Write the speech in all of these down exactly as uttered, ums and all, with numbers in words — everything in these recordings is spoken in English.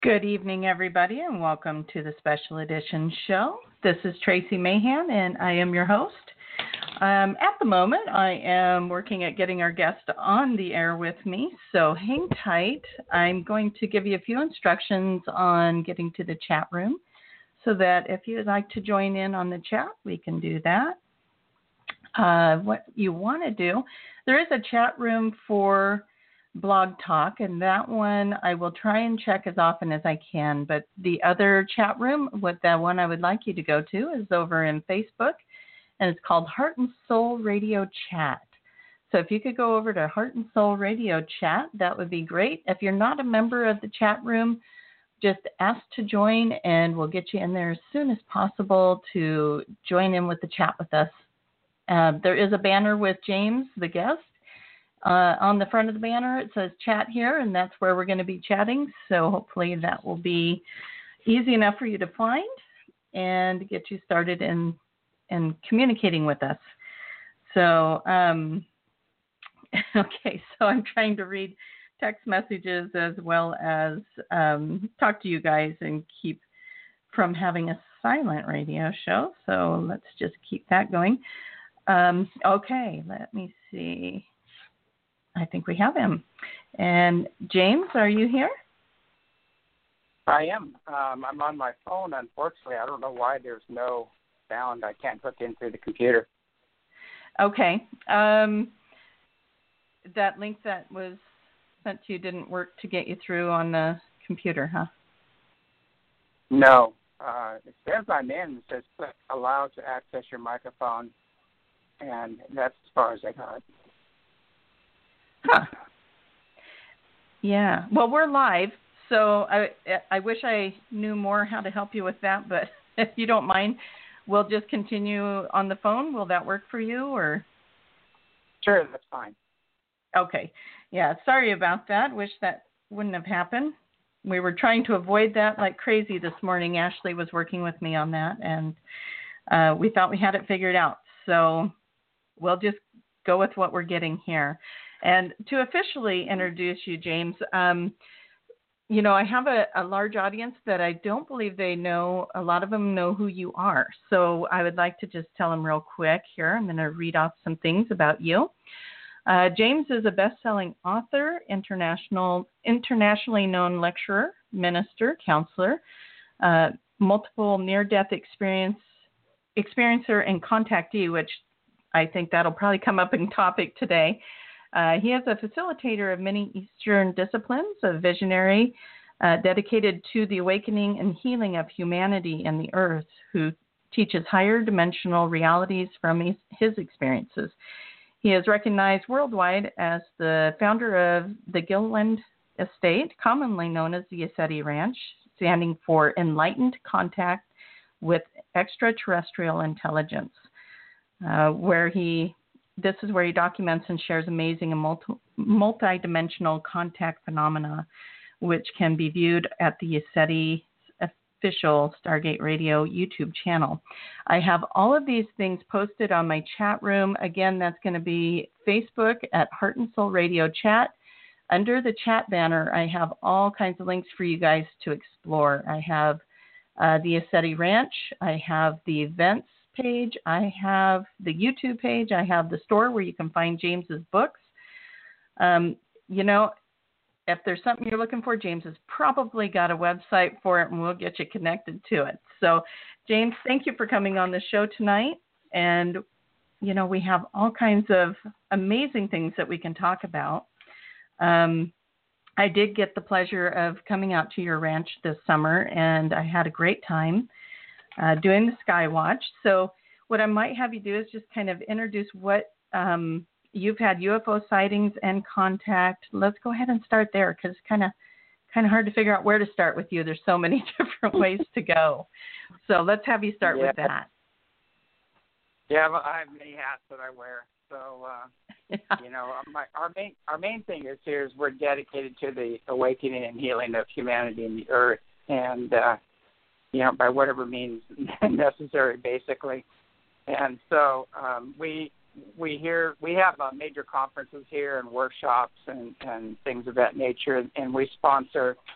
Good evening, everybody, and welcome to the special edition show. This is Tracy Mahan, and I am your host. Um, at the moment, I am working at getting our guest on the air with me, so hang tight. I'm going to give you a few instructions on getting to the chat room so that if you'd like to join in on the chat, we can do that. Uh, what you want to do, there is a chat room for Blog Talk, and that one I will try and check as often as I can. But the other chat room, what the one I would like you to go to, is over in Facebook, and it's called Heart and Soul Radio Chat. So if you could go over to Heart and Soul Radio Chat, that would be great. If you're not a member of the chat room, just ask to join, and we'll get you in there as soon as possible to join in with the chat with us. Uh, there is a banner with James, the guest. Uh, on the front of the banner, it says chat here, and that's where we're going to be chatting. So hopefully that will be easy enough for you to find and get you started in, in communicating with us. So, um, okay, so I'm trying to read text messages as well as um, talk to you guys and keep from having a silent radio show. So let's just keep that going. Um, okay, let me see. I think we have him. And James, are you here? I am. Um, I'm on my phone, unfortunately. I don't know why there's no sound. I can't hook in through the computer. Okay. Um, that link that was sent to you didn't work to get you through on the computer, huh? No. Uh, it says I'm in. It says click allow to access your microphone, and that's as far as I got. Huh. Yeah. Well, we're live, so I I wish I knew more how to help you with that, but if you don't mind, we'll just continue on the phone. Will that work for you, or? Sure, that's fine. Okay. Yeah, sorry about that. Wish that wouldn't have happened. We were trying to avoid that like crazy this morning. Ashley was working with me on that, and uh, we thought we had it figured out. So we'll just go with what we're getting here. And to officially introduce you, James, um, you know, I have a, a large audience that I don't believe they know. A lot of them know who you are. So I would like to just tell them real quick here. I'm going to read off some things about you. Uh, James is a best-selling author, international, internationally known lecturer, minister, counselor, uh, multiple near-death experience, experiencer, and contactee, which I think that'll probably come up in topic today. Uh, he is a facilitator of many Eastern disciplines, a visionary uh, dedicated to the awakening and healing of humanity and the earth, who teaches higher dimensional realities from his, his experiences. He is recognized worldwide as the founder of the Gilliland Estate, commonly known as the Asceti Ranch, standing for enlightened contact with extraterrestrial intelligence, uh, where he This is where he documents and shares amazing and multi, multi-dimensional contact phenomena, which can be viewed at the Asceti official Stargate Radio YouTube channel. I have all of these things posted on my chat room. Again, that's going to be Facebook at Heart and Soul Radio Chat. Under the chat banner, I have all kinds of links for you guys to explore. I have uh, the Asceti Ranch. I have the events page, I have the YouTube page, I have the store where you can find James's books. Um, you know, if there's something you're looking for, James has probably got a website for it, and we'll get you connected to it. So, James, thank you for coming on the show tonight. And, you know, we have all kinds of amazing things that we can talk about. Um, I did get the pleasure of coming out to your ranch this summer, and I had a great time Uh, doing the Skywatch. So what I might have you do is just kind of introduce what um, you've had U F O sightings and contact. Let's go ahead and start there, because it's kind of kind of hard to figure out where to start with you. There's so many different ways to go. So let's have you start yeah. with that. Yeah, well, I have many hats that I wear. So, uh, yeah. you know, my, our main our main thing is here is we're dedicated to the awakening and healing of humanity and the earth, and uh, you know, by whatever means necessary, basically. And so um, we we hear we have uh, major conferences here and workshops and, and things of that nature, and, and we sponsor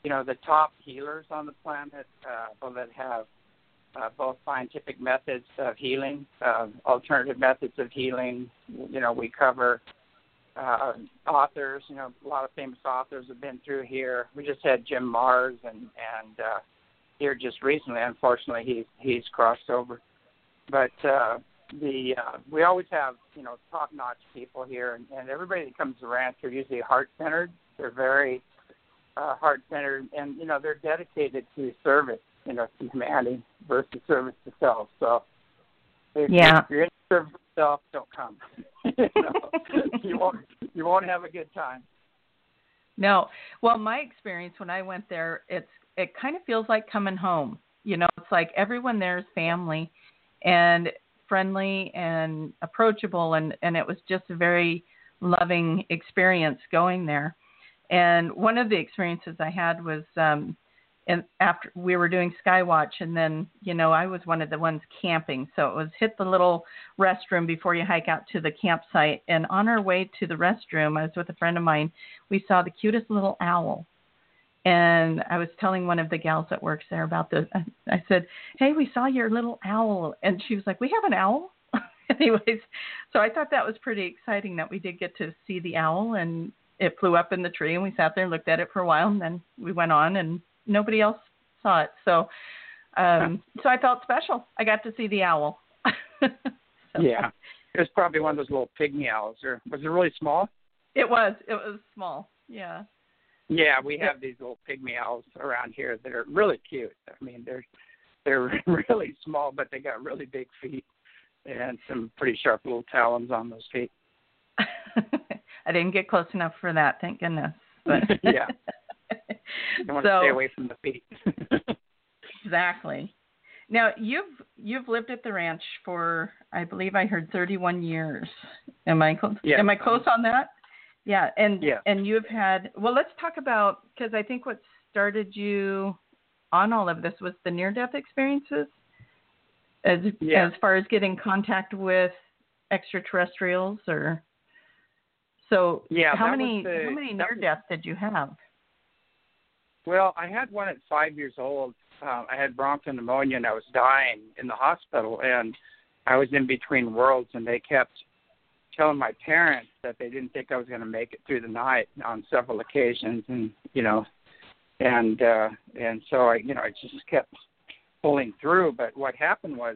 you know, the top healers on the planet, uh, people that have uh, both scientific methods of healing, uh, alternative methods of healing. You know, we cover uh, authors. You know, a lot of famous authors have been through here. We just had Jim Mars, and and uh, here just recently, unfortunately, he he's crossed over. But uh, the uh, we always have, you know, top-notch people here, and, and everybody that comes to the ranch are usually heart-centered. They're very uh, heart-centered, and, you know, they're dedicated to service, you know, to humanity versus service to self. So if, yeah. if you're in service to self, don't come. you, know, you won't you won't have a good time. No. Well, my experience when I went there, it's it kind of feels like coming home. You know, it's like everyone there is family and friendly and approachable, and, and it was just a very loving experience going there. And one of the experiences I had was um, and after we were doing Skywatch, and then, you know, I was one of the ones camping. So it was hit the little restroom before you hike out to the campsite. And on our way to the restroom, I was with a friend of mine. We saw the cutest little owl. And I was telling one of the gals that works there about this. I said, hey, we saw your little owl. And she was like, we have an owl? Anyways, so I thought that was pretty exciting that we did get to see the owl. And it flew up in the tree, and we sat there and looked at it for a while. And then we went on, and nobody else saw it. So um, so I felt special. I got to see the owl. so. Yeah. It was probably one of those little pygmy owls. Or was it really small? It was. It was small. Yeah. Yeah, we have these little pygmy owls around here that are really cute. I mean, they're they're really small, but they got really big feet and some pretty sharp little talons on those feet. I didn't get close enough for that, thank goodness. But yeah. You want so, to stay away from the feet. Exactly. Now, you've you've lived at the ranch for, I believe I heard thirty-one years. Am I close? Yeah. Am I close on that? Yeah, and yeah. and you've had, well, let's talk about, because I think what started you on all of this was the near-death experiences, as yeah. as far as getting contact with extraterrestrials, or so. Yeah. How many the, how many near-deaths did you have? Well, I had one at five years old. Uh, I had bronchopneumonia, and I was dying in the hospital, and I was in between worlds, and they kept telling my parents that they didn't think I was going to make it through the night on several occasions, and you know, and uh, and so I, you know, I just kept pulling through. But what happened was,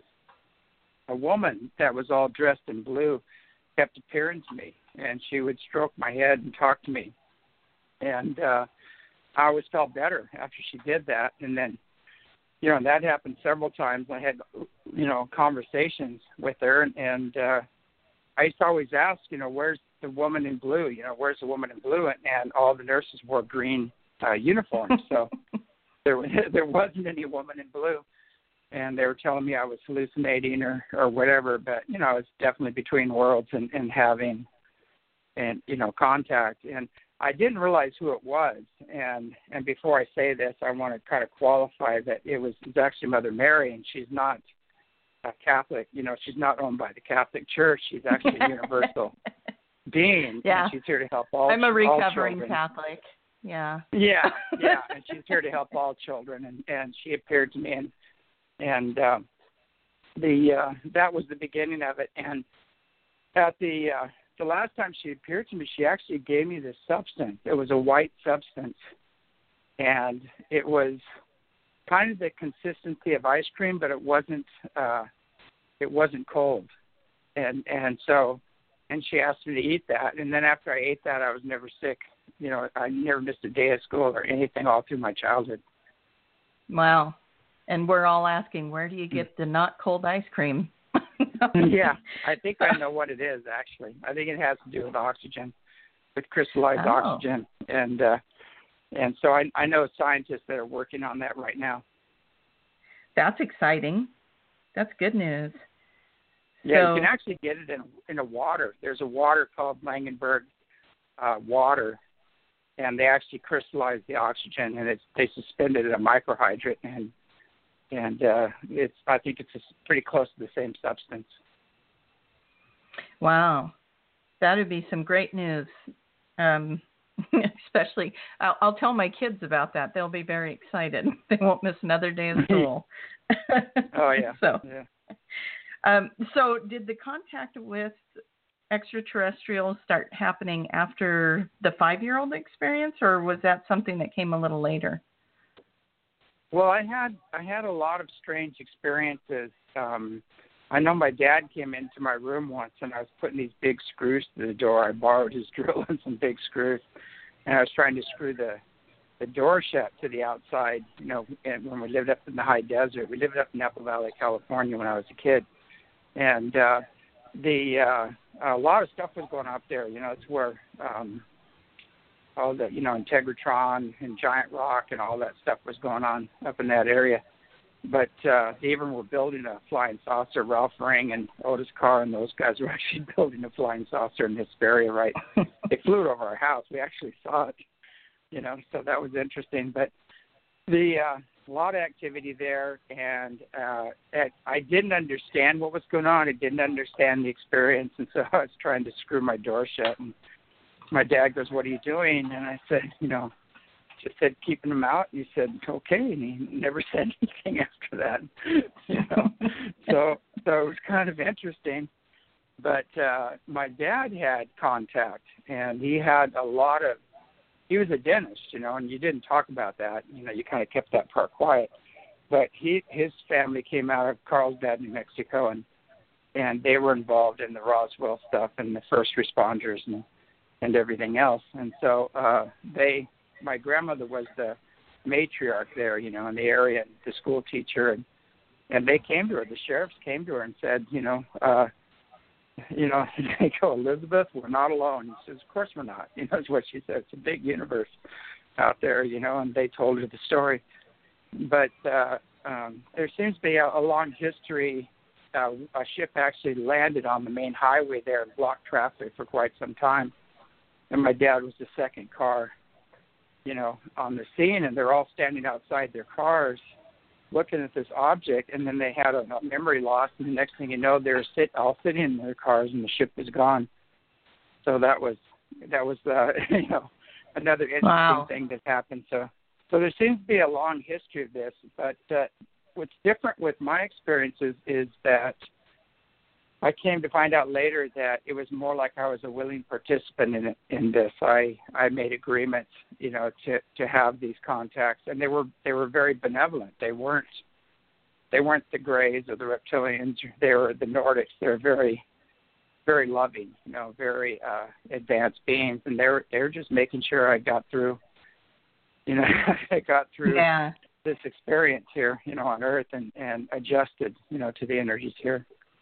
a woman that was all dressed in blue kept appearing to me, and she would stroke my head and talk to me, and uh, I always felt better after she did that. And then, you know, that happened several times. I had, you know, conversations with her, and, and uh, I used to always ask, you know, where's the woman in blue? You know, where's the woman in blue? And, and all the nurses wore green uh, uniforms, so there there wasn't any woman in blue. And they were telling me I was hallucinating or, or whatever, but, you know, I was definitely between worlds and, and having, and, you know, contact. And I didn't realize who it was. And, and before I say this, I want to kind of qualify that it was, it was actually Mother Mary, and she's not a Catholic. You know, she's not owned by the Catholic Church. She's actually a universal being. Yeah. And she's here to help all I'm a recovering all Catholic. Yeah. Yeah, yeah. And she's here to help all children. And, and she appeared to me, and, and uh, the uh, that was the beginning of it. And at the uh, the last time she appeared to me, she actually gave me this substance. It was a white substance, and it was kind of the consistency of ice cream, but it wasn't uh, it wasn't cold. And and so, and she asked me to eat that. And then after I ate that, I was never sick. You know, I never missed a day of school or anything all through my childhood. Wow. And we're all asking, where do you get the not cold ice cream? Yeah, I think I know what it is, actually. I think it has to do with oxygen, with crystallized oh. oxygen. And uh, and so I, I know scientists that are working on that right now. That's exciting. That's good news. Yeah, so, you can actually get it in, in a water. There's a water called Langenberg uh, water, and they actually crystallize the oxygen, and it's, they suspend it in a microhydrate, and and uh, it's I think it's pretty close to the same substance. Wow, that would be some great news. Um, Especially, I'll, I'll tell my kids about that. They'll be very excited. They won't miss another day of school. Oh yeah. so, yeah. Um, so did the contact with extraterrestrials start happening after the five-year-old experience, or was that something that came a little later? Well, I had I had a lot of strange experiences. Um, I know my dad came into my room once, and I was putting these big screws to the door. I borrowed his drill and some big screws, and I was trying to screw the the door shut to the outside. You know, and when we lived up in the high desert, we lived up in Napa Valley, California, when I was a kid, and uh, the uh, a lot of stuff was going on up there. You know, it's where um, all the you know Integratron and Giant Rock and all that stuff was going on up in that area. But uh, they even were building a flying saucer. Ralph Ring and Otis Carr and those guys were actually building a flying saucer in this area, right? They flew it over our house. We actually saw it, you know, so that was interesting. But the uh, a lot of activity there, and uh, at, I didn't understand what was going on. I didn't understand the experience, and so I was trying to screw my door shut. And my dad goes, "What are you doing?" And I said, you know, just said keeping them out. And he said, "Okay," and he never said anything after that. You know, so so it was kind of interesting. But uh, my dad had contact, and he had a lot of. He was a dentist, you know, and you didn't talk about that. You know, you kind of kept that part quiet. But he his family came out of Carlsbad, New Mexico, and and they were involved in the Roswell stuff and the first responders and and everything else. And so uh, they. My grandmother was the matriarch there, you know, in the area, the school teacher, and and they came to her. The sheriffs came to her and said, you know, uh, you know, they go, "Elizabeth, we're not alone." She says, "Of course we're not." You know, that's what she said. It's a big universe out there, you know, and they told her the story. But uh, um, there seems to be a, a long history. Uh, a ship actually landed on the main highway there and blocked traffic for quite some time. And my dad was the second car, you know, on the scene, and they're all standing outside their cars looking at this object, and then they had a, a memory loss, and the next thing you know, they're sit, all sitting in their cars, and the ship was gone. So that was, that was uh, you know, another interesting wow. thing that happened. So, so there seems to be a long history of this, but uh, what's different with my experiences is that I came to find out later that it was more like I was a willing participant in it, in this. I, I made agreements, you know, to, to have these contacts, and they were they were very benevolent. They weren't they weren't the Greys or the reptilians. They were the Nordics. They're very very loving, you know, very uh, advanced beings, and they were they were just making sure I got through, you know, I got through yeah. this experience here, you know, on Earth, and, and adjusted, you know, to the energies here.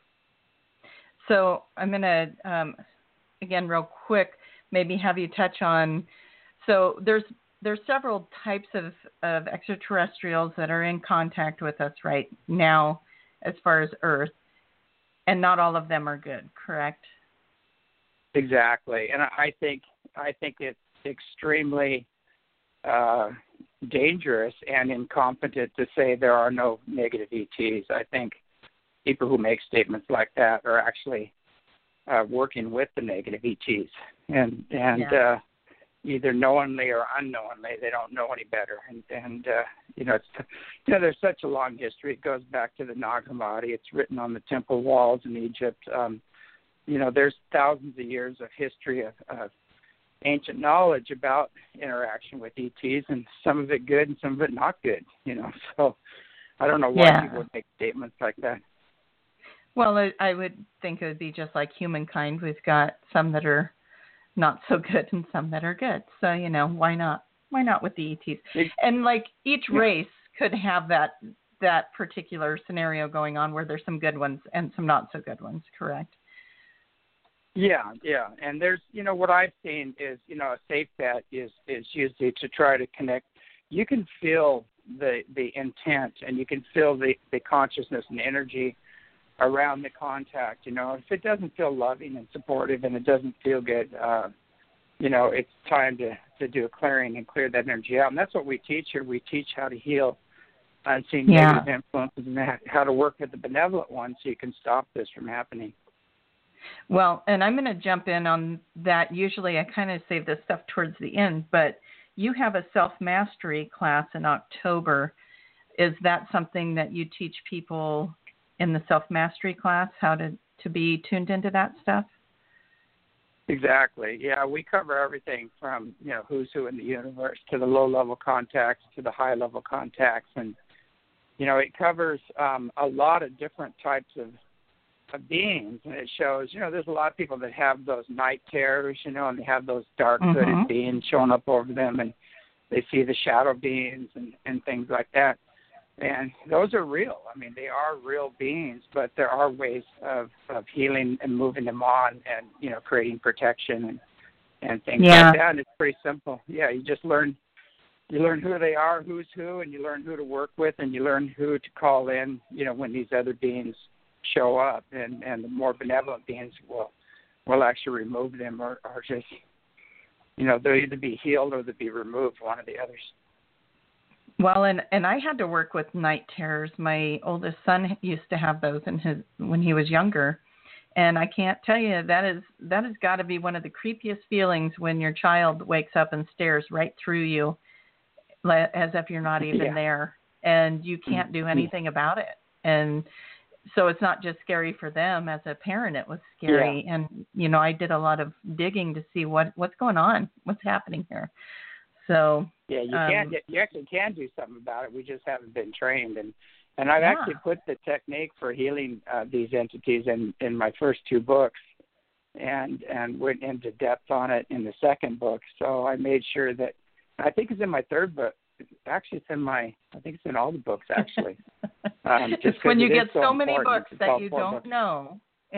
So I'm going to, um, again, real quick, maybe have you touch on, so there's there's several types of, of extraterrestrials that are in contact with us right now as far as Earth, and not all of them are good, correct? Exactly. And I think I think it's extremely uh, dangerous and incompetent to say there are no negative E Ts. I think people who make statements like that are actually uh, working with the negative E Ts, and and yeah. uh, either knowingly or unknowingly, they don't know any better. And and uh, you know, it's you know, there's such a long history. It goes back to the Nag Hammadi. It's written on the temple walls in Egypt. Um, you know, there's thousands of years of history of, of ancient knowledge about interaction with E Ts, and some of it good and some of it not good. You know, so I don't know why yeah. people would make statements like that. Well, I, I would think it would be just like humankind. We've got some that are not so good and some that are good. So, you know, why not? Why not with the E Ts? It, and like each yeah. race could have that that particular scenario going on where there's some good ones and some not so good ones, correct? Yeah, yeah. And there's, you know, what I've seen is, you know, a safe bet is, is usually to try to connect. You can feel the the intent, and you can feel the, the consciousness and energy around the contact. You know, if it doesn't feel loving and supportive and it doesn't feel good, uh, you know, it's time to, to do a clearing and clear that energy out. And that's what we teach here. We teach how to heal unseen yeah. negative influences and how to work with the benevolent ones so you can stop this from happening. Well, and I'm going to jump in on that. Usually I kind of save this stuff towards the end, but you have a self-mastery class in October. Is that something that you teach people in the self-mastery class, how to, to be tuned into that stuff? Exactly. Yeah, we cover everything from, you know, who's who in the universe to the low-level contacts to the high-level contacts. And, you know, it covers um, a lot of different types of, of beings. And it shows, you know, there's a lot of people that have those night terrors, you know, and they have those dark-hooded mm-hmm. beings showing up over them, and they see the shadow beings and, and things like that. And those are real. I mean, they are real beings, but there are ways of, of healing and moving them on and, you know, creating protection and, and things yeah. like that. And it's pretty simple. Yeah, you just learn you learn who they are, who's who, and you learn who to work with, and you learn who to call in, you know, when these other beings show up. And, and the more benevolent beings will will actually remove them or, or just, you know, they'll either be healed or they'll be removed, one or the others. Well, and, and I had to work with night terrors. My oldest son used to have those in his when he was younger, and I can't tell you that is that has got to be one of the creepiest feelings when your child wakes up and stares right through you, as if you're not even yeah. there, and you can't do anything about it. And so it's not just scary for them. As a parent, it was scary, yeah. and you know I did a lot of digging to see what what's going on, what's happening here. So yeah, you um, can you actually can do something about it. We just haven't been trained, and and I've yeah. actually put the technique for healing uh, these entities in, in my first two books, and and went into depth on it in the second book. So I made sure that I think it's in my third book. Actually, it's in my I think it's in all the books actually. Um, just when you it get so, so many books that you don't books. know. yeah.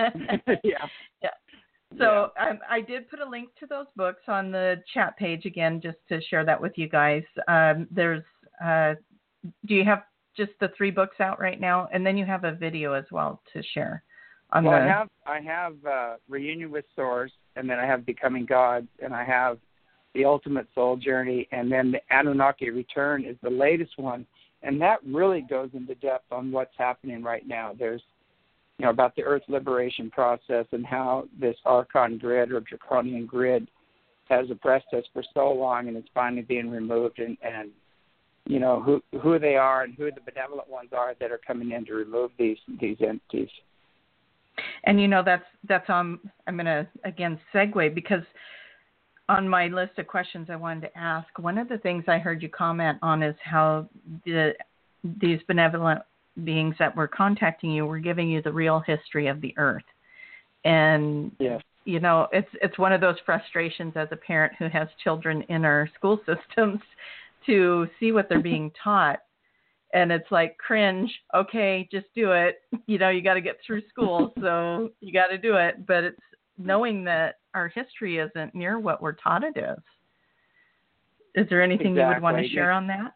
Yeah. So yeah. I, I did put a link to those books on the chat page again, just to share that with you guys. Um, there's, uh, do you have just the three books out right now? And then you have a video as well to share. On well, the... I have I have uh, Reunion with Source, and then I have Becoming God, and I have The Ultimate Soul Journey, and then the Anunnaki Return is the latest one, and that really goes into depth on what's happening right now. There's you know, about the Earth liberation process and how this Archon grid or Draconian grid has oppressed us for so long, and it's finally being removed, and, and you know, who who they are and who the benevolent ones are that are coming in to remove these these entities. And, you know, that's, that's um, I'm going to, again, segue, because on my list of questions I wanted to ask, one of the things I heard you comment on is how the these benevolent beings that were contacting you were giving you the real history of the Earth. And, yes. you know, it's it's one of those frustrations as a parent who has children in our school systems to see what they're being taught. And it's like, cringe, okay, just do it. You know, you got to get through school, so you got to do it. But it's knowing that our history isn't near what we're taught it is. Is there anything exactly. you would want to share on that?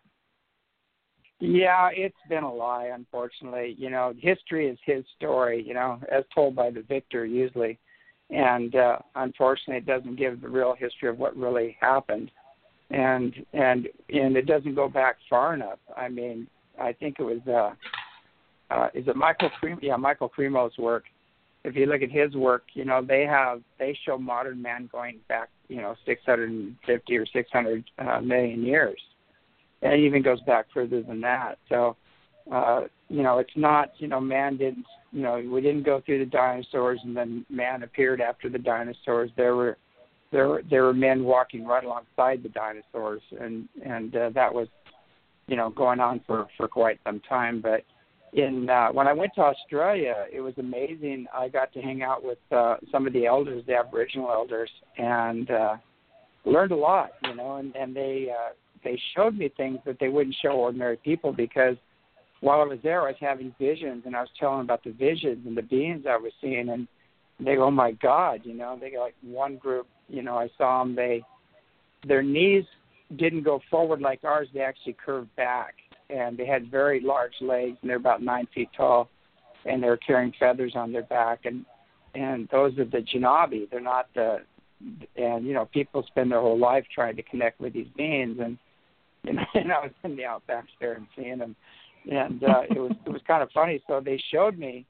Yeah, it's been a lie, unfortunately. You know, history is his story, you know, as told by the victor usually. And uh, unfortunately, it doesn't give the real history of what really happened. And and and it doesn't go back far enough. I mean, I think it was, uh, uh, is it Michael Cremo? Yeah, Michael Cremo's work. If you look at his work, you know, they have, they show modern man going back, you know, six hundred fifty or six hundred uh, million years. And it even goes back further than that. So, uh, you know, it's not, you know, man didn't, you know, we didn't go through the dinosaurs and then man appeared after the dinosaurs. There were, there were, there were men walking right alongside the dinosaurs, and and uh, that was, you know, going on for, for quite some time. But in uh, when I went to Australia, it was amazing. I got to hang out with uh, some of the elders, the Aboriginal elders, and uh, learned a lot, you know, and, and they, uh, they showed me things that they wouldn't show ordinary people, because while I was there, I was having visions, and I was telling them about the visions and the beings I was seeing, and they go, oh my God, you know, they got like one group, you know, I saw them, they, their knees didn't go forward like ours, they actually curved back, and they had very large legs, and they're about nine feet tall, and they were carrying feathers on their back, and, and those are the Janabi, they're not the, and, you know, people spend their whole life trying to connect with these beings, and, you know, and I was in the outback there and seeing them, and uh, it was it was kind of funny. So they showed me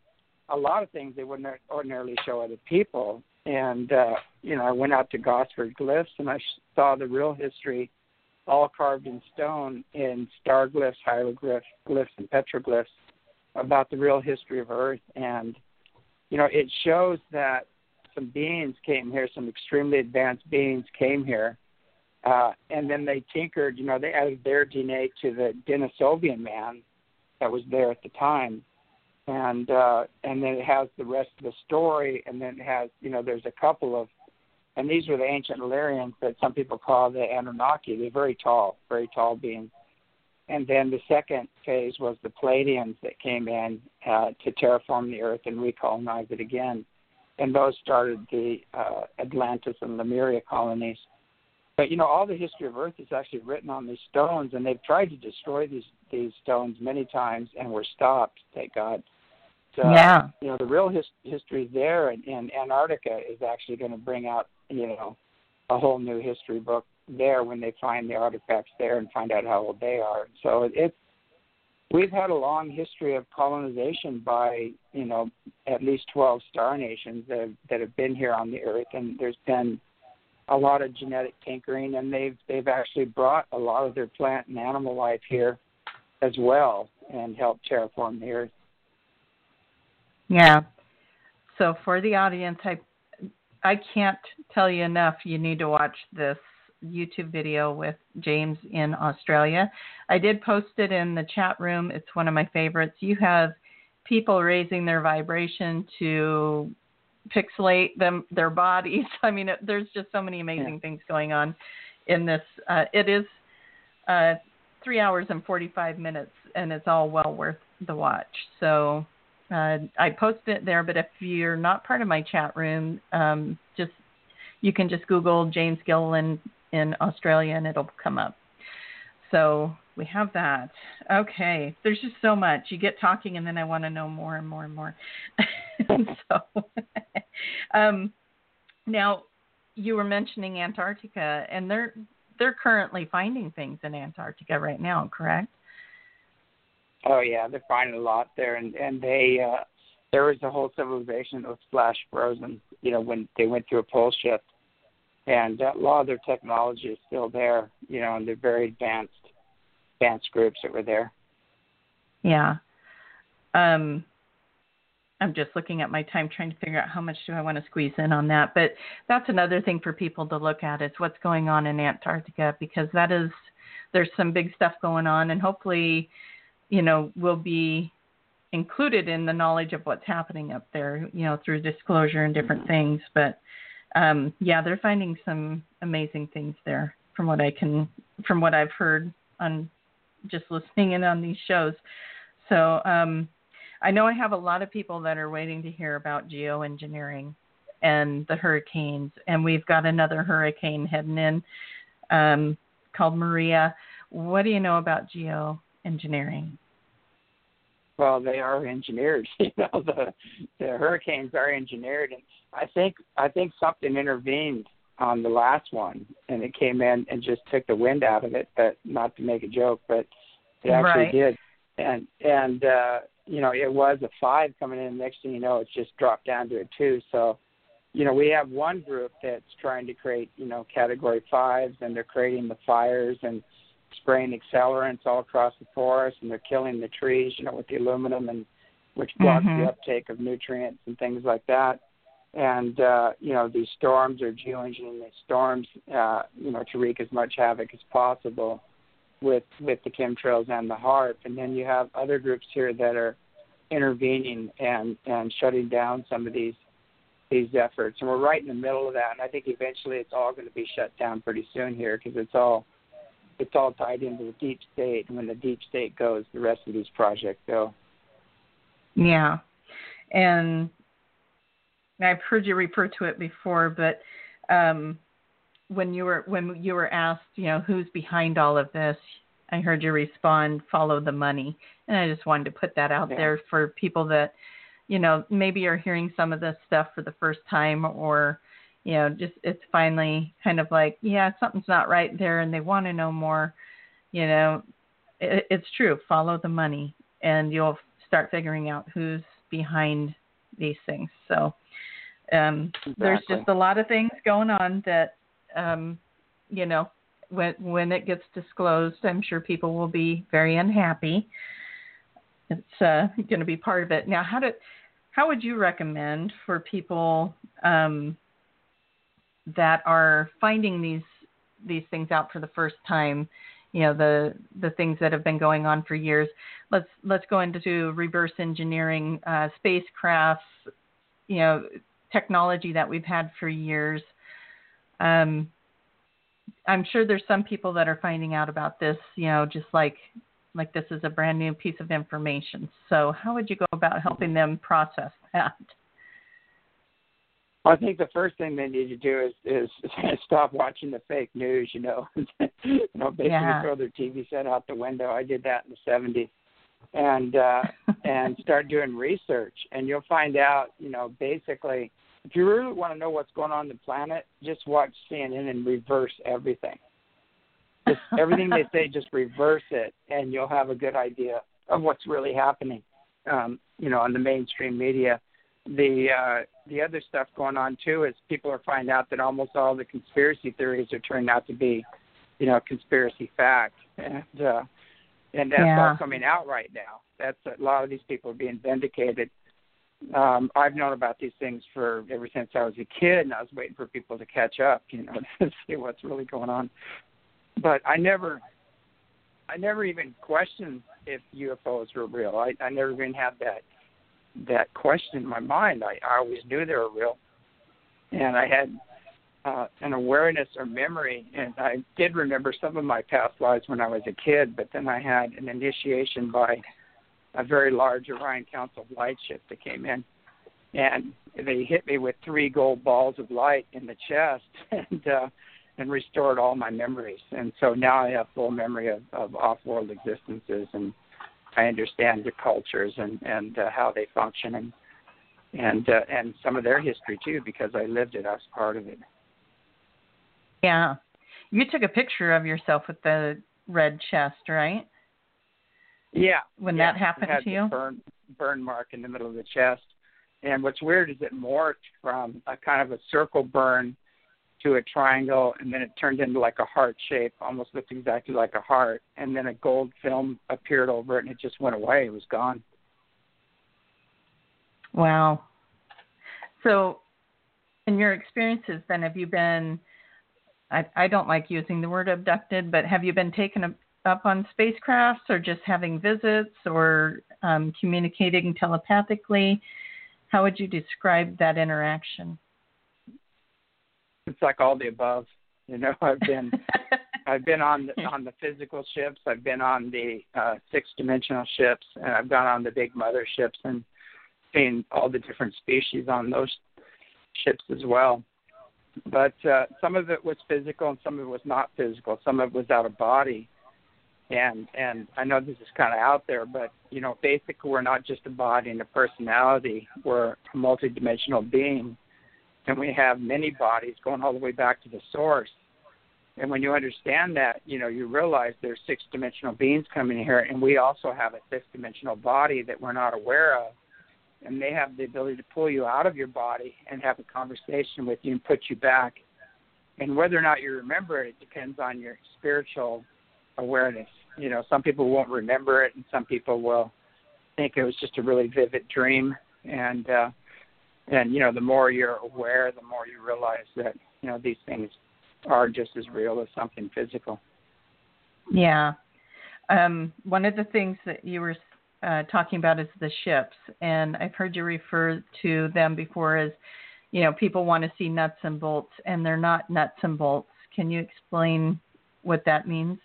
a lot of things they wouldn't ordinarily show other people. And, uh, you know, I went out to Gosford Glyphs, and I saw the real history all carved in stone in star glyphs, hieroglyphs, glyphs, and petroglyphs about the real history of Earth. And, you know, it shows that some beings came here, some extremely advanced beings came here, uh, and then they tinkered, you know, they added their D N A to the Denisovian man that was there at the time. And uh, and then it has the rest of the story, and then it has, you know, there's a couple of, and these were the ancient Illyrians that some people call the Anunnaki. They're very tall, very tall beings. And then the second phase was the Pleiadians that came in uh, to terraform the Earth and recolonize it again. And those started the uh, Atlantis and Lemuria colonies. But, you know, all the history of Earth is actually written on these stones, and they've tried to destroy these, these stones many times and were stopped, thank God. So, yeah. you know, the real his, history there in, in Antarctica is actually going to bring out, you know, a whole new history book there when they find the artifacts there and find out how old they are. So it's, we've had a long history of colonization by, you know, at least twelve star nations that have, that have been here on the Earth, and there's been a lot of genetic tinkering, and they've they've actually brought a lot of their plant and animal life here as well and helped terraform the Earth. Yeah. So for the audience, I I can't tell you enough. You need to watch this YouTube video with James in Australia. I did post it in the chat room. It's one of my favorites. You have people raising their vibration to pixelate them, their bodies. I mean, it, there's just so many amazing yeah. things going on in this. Uh, it is uh, three hours and forty-five minutes, and it's all well worth the watch. So uh, I posted it there, but if you're not part of my chat room, um, just you can just Google James Gilliland in Australia, and it'll come up. So we have that. Okay. There's just so much. You get talking, and then I want to know more and more and more. so um, now, you were mentioning Antarctica, and they're they're currently finding things in Antarctica right now, correct? Oh, yeah. They're finding a lot there, and, and they uh, there was a whole civilization that was flash frozen, you know, when they went through a pole shift. And a lot of their technology is still there, you know, and they're very advanced, advanced groups that were there. Yeah. Um, I'm just looking at my time trying to figure out how much do I want to squeeze in on that. But that's another thing for people to look at is what's going on in Antarctica, because that is, there's some big stuff going on, and hopefully, you know, we'll be included in the knowledge of what's happening up there, you know, through disclosure and different things. But Um, yeah, they're finding some amazing things there from what I can, from what I've heard on just listening in on these shows. So um, I know I have a lot of people that are waiting to hear about geoengineering and the hurricanes, and we've got another hurricane heading in um, called Maria. What do you know about geoengineering? Well, they are engineered. You know, the the hurricanes are engineered, and I think I think something intervened on the last one, and it came in and just took the wind out of it. But not to make a joke, but it actually right. did. And and uh, you know, it was a five coming in. Next thing you know, it's just dropped down to a two. So, you know, we have one group that's trying to create, you know, category fives, and they're creating the fires and spraying accelerants all across the forest, and they're killing the trees, you know, with the aluminum, and which blocks mm-hmm. the uptake of nutrients and things like that. And, uh, you know, these storms are geoengineering these storms, uh, you know, to wreak as much havoc as possible with with the chemtrails and the HAARP. And then you have other groups here that are intervening and, and shutting down some of these these efforts. And we're right in the middle of that. And I think eventually it's all going to be shut down pretty soon here, because it's all it's all tied into the deep state. And when the deep state goes, the rest of these projects go. Yeah. And I've heard you refer to it before, but um, when you were when you were asked, you know, who's behind all of this, I heard you respond, follow the money. And I just wanted to put that out yeah. there for people that, you know, maybe are hearing some of this stuff for the first time, or, you know, just it's finally kind of like, yeah, something's not right there, and they want to know more. You know, it, it's true. Follow the money, and you'll start figuring out who's behind these things. So um, Exactly. there's just a lot of things going on that, um, you know, when when it gets disclosed, I'm sure people will be very unhappy. It's uh, going to be part of it. Now, how do how would you recommend for people um, that are finding these these things out for the first time? You know, the the things that have been going on for years. Let's let's go into reverse engineering uh, spacecrafts. You know, technology that we've had for years. Um, I'm sure there's some people that are finding out about this. You know, just like like this is a brand new piece of information. So, how would you go about helping them process that? I think the first thing they need to do is, is stop watching the fake news, you know. you know, basically Yeah. throw their T V set out the window. I did that in the seventies. And uh, and start doing research. And you'll find out, you know, basically, if you really want to know what's going on on the planet, just watch C N N and reverse everything. Just everything they say, just reverse it, and you'll have a good idea of what's really happening, um, you know, on the mainstream media. The uh, the other stuff going on, too, is people are finding out that almost all the conspiracy theories are turning out to be, you know, conspiracy fact. And, uh, and that's yeah. all coming out right now. That's a lot of these people are being vindicated. Um, I've known about these things for ever since I was a kid, and I was waiting for people to catch up, you know, to see what's really going on. But I never, I never even questioned if U F Os were real. I, I never even had that that question in my mind. I, I always knew they were real, and I had uh, an awareness or memory, and I did remember some of my past lives when I was a kid. But then I had an initiation by a very large Orion Council light ship that came in, and they hit me with three gold balls of light in the chest, and uh, and restored all my memories. And so now I have full memory of, of off-world existences, and I understand their cultures and, and uh, how they function, and and uh, and some of their history too, because I lived it. I was part of it. Yeah. You took a picture of yourself with the red chest, right? Yeah. When yeah. that happened it had to you? Burn, burn mark in the middle of the chest. And what's weird is it morphed from a kind of a circle burn to a triangle, and then it turned into like a heart shape, almost looked exactly like a heart. And then a gold film appeared over it, and it just went away. It was gone. Wow. So in your experiences then, have you been, I, I don't like using the word abducted, but have you been taken up on spacecrafts, or just having visits, or um, communicating telepathically? How would you describe that interaction? It's like all the above. You know, I've been I've been on the, on the physical ships. I've been on the uh, six-dimensional ships, and I've gone on the big motherships and seen all the different species on those ships as well. But uh, some of it was physical, and some of it was not physical. Some of it was out of body. And and I know this is kind of out there, but, you know, basically we're not just a body and a personality. We're a multidimensional being. And we have many bodies going all the way back to the source. And when you understand that, you know, you realize there's six-dimensional beings coming here, and we also have a six-dimensional body that we're not aware of. And they have the ability to pull you out of your body and have a conversation with you and put you back. And whether or not you remember it, it depends on your spiritual awareness. You know, some people won't remember it, and some people will think it was just a really vivid dream. And, uh, And, you know, the more you're aware, the more you realize that, you know, these things are just as real as something physical. Yeah. Um, one of the things that you were uh, talking about is the ships. And I've heard you refer to them before as, you know, people want to see nuts and bolts, and they're not nuts and bolts. Can you explain what that means?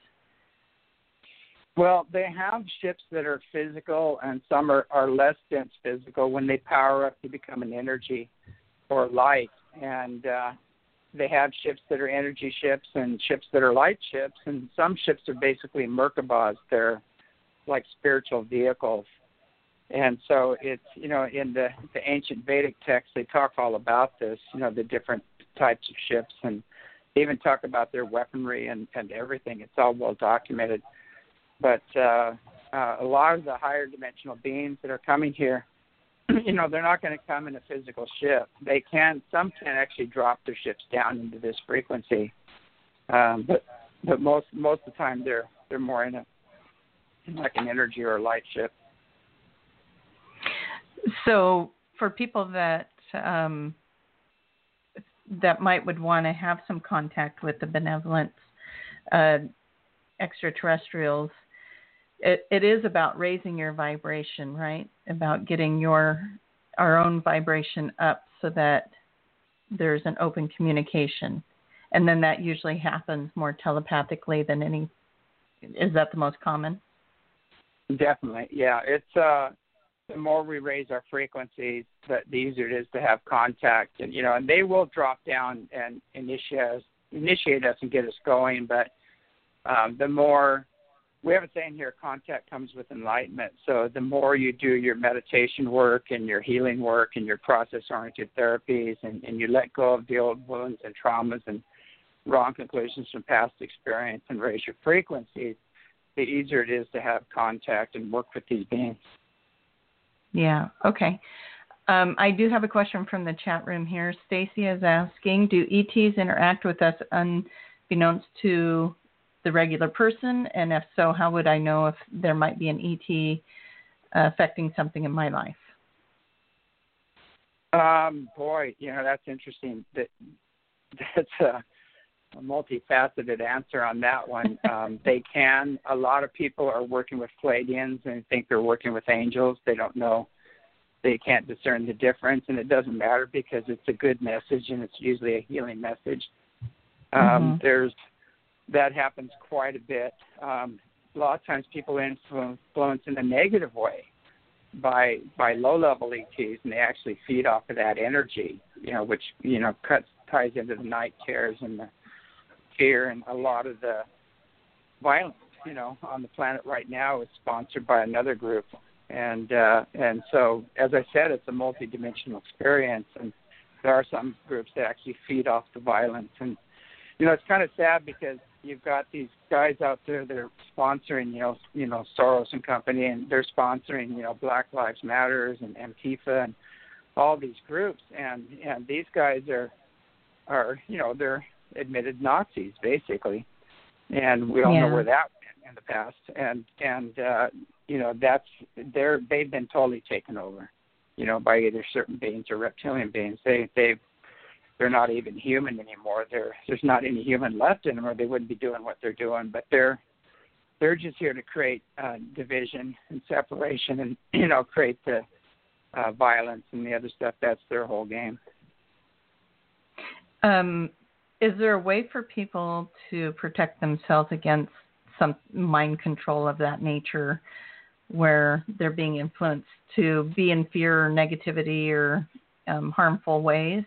Well, they have ships that are physical, and some are, are less dense physical. When they power up, they become an energy or light. And uh, they have ships that are energy ships and ships that are light ships. And some ships are basically Merkabahs. They're like spiritual vehicles. And so it's, you know, in the, the ancient Vedic texts, they talk all about this, you know, the different types of ships. And they even talk about their weaponry and, and everything. It's all well documented. But uh, uh, a lot of the higher dimensional beings that are coming here you know, they're not going to come in a physical shift. They can, some can actually drop their shifts down into this frequency, um, but but most most of the time they're they're more in a in like an energy or a light shift. So for people that um, that might would want to have some contact with the benevolent uh, extraterrestrials, it, it is about raising your vibration, right? About getting your our own vibration up so that there's an open communication. And then that usually happens more telepathically than any. Is that the most common? Definitely, yeah. It's uh, the more we raise our frequencies, the, the easier it is to have contact, and you know, and they will drop down and initiate us, initiate us and get us going. But um, the more we have a saying here, contact comes with enlightenment. So the more you do your meditation work and your healing work and your process-oriented therapies, and, and you let go of the old wounds and traumas and wrong conclusions from past experience and raise your frequencies, the easier it is to have contact and work with these beings. Yeah, okay. Um, I do have a question from the chat room here. Stacy is asking, do E Ts interact with us unbeknownst to the regular person? And if so, how would I know if there might be an E T uh, affecting something in my life? Um, boy, you know, that's interesting. That That's a, a multifaceted answer on that one. Um, they can. A lot of people are working with Pleiadians and think they're working with angels. They don't know. They can't discern the difference, and it doesn't matter because it's a good message, and it's usually a healing message. Um, mm-hmm. There's that happens quite a bit. Um, a lot of times people influence, influence in a negative way by by low-level E Ts, and they actually feed off of that energy, you know, which, you know, cuts ties into the night terrors and the fear, and a lot of the violence, you know, on the planet right now is sponsored by another group. And uh, and so, as I said, it's a multidimensional experience, and there are some groups that actually feed off the violence. And, you know, it's kind of sad because you've got these guys out there that are sponsoring, you know, you know, Soros and company, and they're sponsoring, you know, Black Lives Matters and Antifa and all these groups, and and these guys are are you know, they're admitted Nazis basically, and we all yeah. know where that went in the past, and and uh, you know, that's they're they've been totally taken over, you know, by either certain beings or reptilian beings. They they they're not even human anymore. They're, there's not any human left in them, or they wouldn't be doing what they're doing. But they're they're just here to create uh, division and separation, and, you know, create the uh, violence and the other stuff. That's their whole game. Um, is there a way for people to protect themselves against some mind control of that nature, where they're being influenced to be in fear or negativity or um, harmful ways?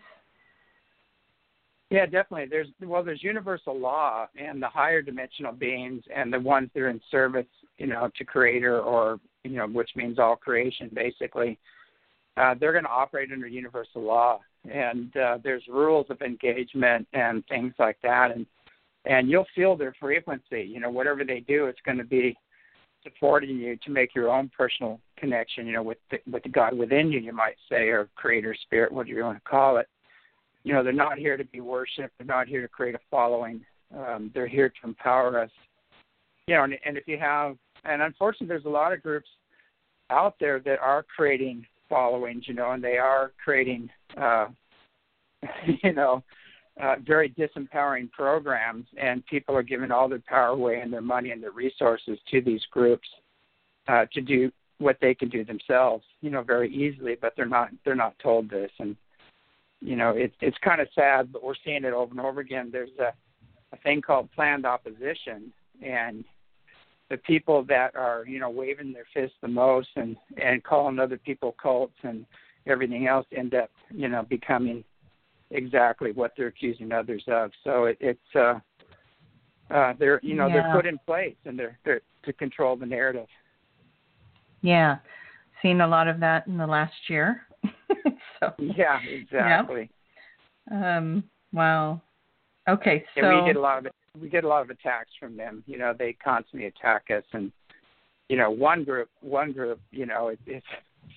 Yeah, definitely. There's well, there's universal law, and the higher dimensional beings and the ones that are in service, you know, to Creator, or, you know, which means all creation, basically. Uh, they're going to operate under universal law, and uh, there's rules of engagement and things like that, and and you'll feel their frequency. You know, whatever they do, it's going to be supporting you to make your own personal connection, you know, with the, with the God within you, you might say, or Creator, Spirit, whatever you want to call it. You know, they're not here to be worshipped. They're not here to create a following. Um, they're here to empower us. You know, and, and if you have, and unfortunately, there's a lot of groups out there that are creating followings, you know, and they are creating, uh, you know, uh, very disempowering programs, and people are giving all their power away and their money and their resources to these groups uh, to do what they can do themselves, you know, very easily, but they're not, they're not told this. And, you know, it, it's kind of sad, but we're seeing it over and over again. There's a, a thing called planned opposition, and the people that are, you know, waving their fists the most and, and calling other people cults and everything else end up, you know, becoming exactly what they're accusing others of. So it, it's, uh, uh, they're, you know, yeah. they're put in place, and they're, they're to control the narrative. Yeah, seen a lot of that in the last year. So, yeah, exactly. Yeah. Um, wow. Okay, so yeah, we get a lot of it. We get a lot of attacks from them. You know, they constantly attack us, and you know, one group, one group, you know, it, it's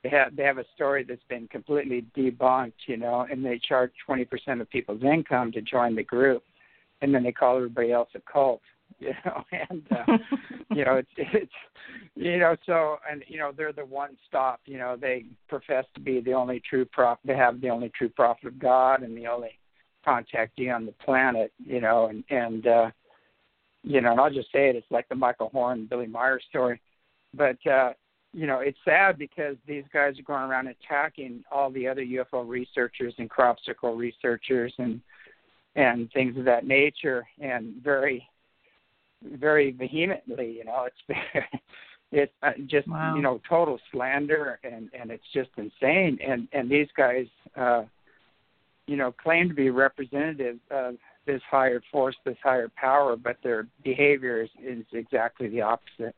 they have they have a story that's been completely debunked, you know, and they charge twenty percent of people's income to join the group, and then they call everybody else a cult, you know, and uh, you know it's it's you know so and you know they're the one stop, you know, they profess to be the only true prophet, they have the only true prophet of God and the only contactee on the planet, you know, and and uh, you know, and I'll just say it, it's like the Michael Horn, Billy Myers story, but. uh You know, it's sad because these guys are going around attacking all the other U F O researchers and crop circle researchers and and things of that nature, and very, very vehemently. You know, it's it's just wow. you know total slander, and, and it's just insane. And and these guys, uh, you know, claim to be representative of this higher force, this higher power, but their behavior is, is exactly the opposite.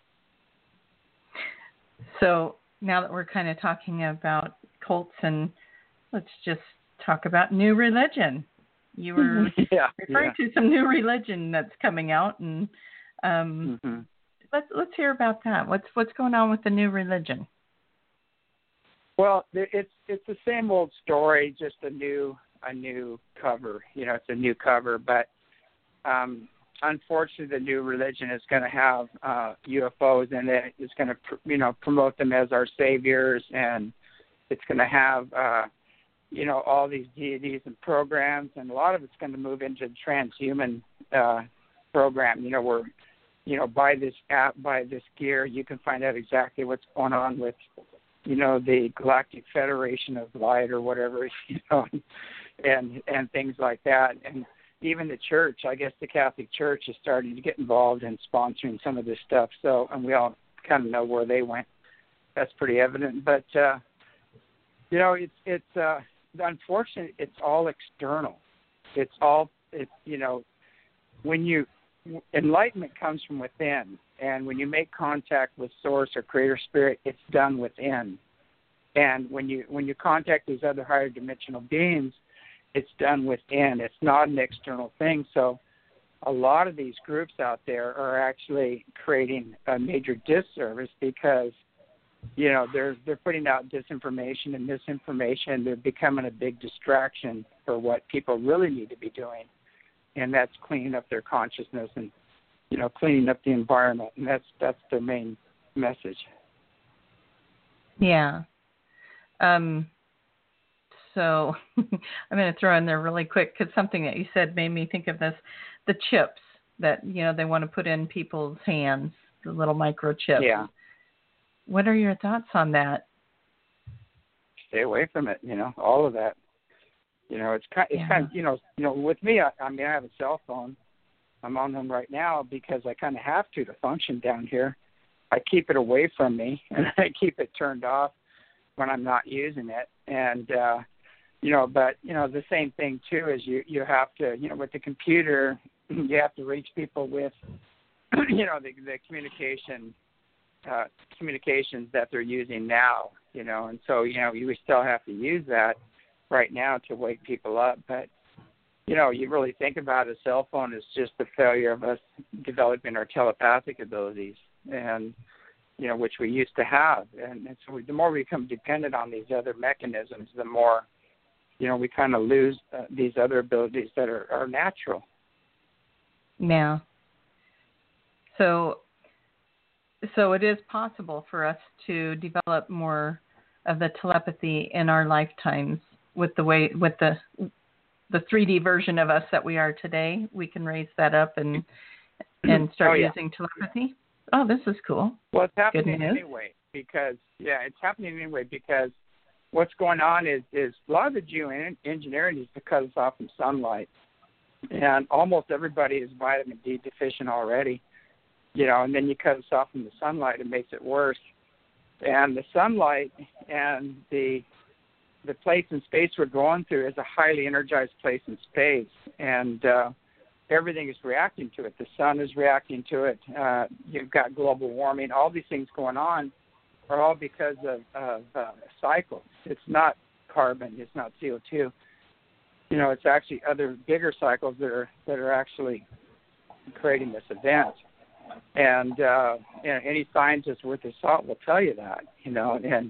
So now that we're kind of talking about cults, and let's just talk about new religion. You were yeah, referring yeah. to some new religion that's coming out, and um, mm-hmm. let's let's hear about that. What's what's going on with the new religion? Well, it's it's the same old story, just a new a new cover. You know, it's a new cover, but um, unfortunately, the new religion is going to have uh, U F Os in it. It's going to, you know, promote them as our saviors, and it's going to have, uh, you know, all these deities and programs, and a lot of it's going to move into the transhuman uh, program. You know, where, you know, buy this app, buy this gear, you can find out exactly what's going on with, you know, the Galactic Federation of Light or whatever, you know, and and things like that, and even the church, I guess the Catholic Church is starting to get involved in sponsoring some of this stuff. So, and we all kind of know where they went. That's pretty evident. But, uh, you know, it's, it's, uh, unfortunately, it's all external. It's all, it's, you know, when you, enlightenment comes from within. And when you make contact with Source or Creator Spirit, it's done within. And when you, when you contact these other higher dimensional beings, it's done within. It's not an external thing. So a lot of these groups out there are actually creating a major disservice because, you know, they're they're putting out disinformation and misinformation. They're becoming a big distraction for what people really need to be doing, and that's cleaning up their consciousness and, you know, cleaning up the environment. And that's that's their main message. Yeah. Um. So I'm going to throw in there really quick because something that you said made me think of this, the chips that, you know, they want to put in people's hands, the little microchips. Yeah. What are your thoughts on that? Stay away from it, you know, all of that. You know, it's kind, it's yeah. kind of, you know, you know, with me, I, I mean, I have a cell phone. I'm on them right now because I kind of have to to function down here. I keep it away from me and I keep it turned off when I'm not using it. And, uh, You know, but, you know, the same thing, too, is you, you have to, you know, with the computer, you have to reach people with, you know, the, the communication, uh, communications that they're using now, you know, and so, you know, you still have to use that right now to wake people up. But, you know, you really think about it, a cell phone is just the failure of us developing our telepathic abilities, and, you know, which we used to have. And, and so we, the more we become dependent on these other mechanisms, the more, you know, we kind of lose uh, these other abilities that are, are natural. Yeah. So, so it is possible for us to develop more of the telepathy in our lifetimes with the way, with the, the three D version of us that we are today. We can raise that up and, and start oh, yeah. using telepathy. Oh, this is cool. Well, it's happening anyway because, yeah, it's happening anyway because what's going on is, is a lot of the geoengineering is to cut us off from sunlight. And almost everybody is vitamin D deficient already, you know, and then you cut us off from the sunlight, it makes it worse. And the sunlight and the the place in space we're going through is a highly energized place in space. And uh, everything is reacting to it. The sun is reacting to it. Uh, you've got global warming. All these things going on are all because of, of uh, cycles. It's not carbon. It's not C O two. You know, it's actually other bigger cycles that are that are actually creating this event. And uh, you know, any scientist worth his salt will tell you that. You know, and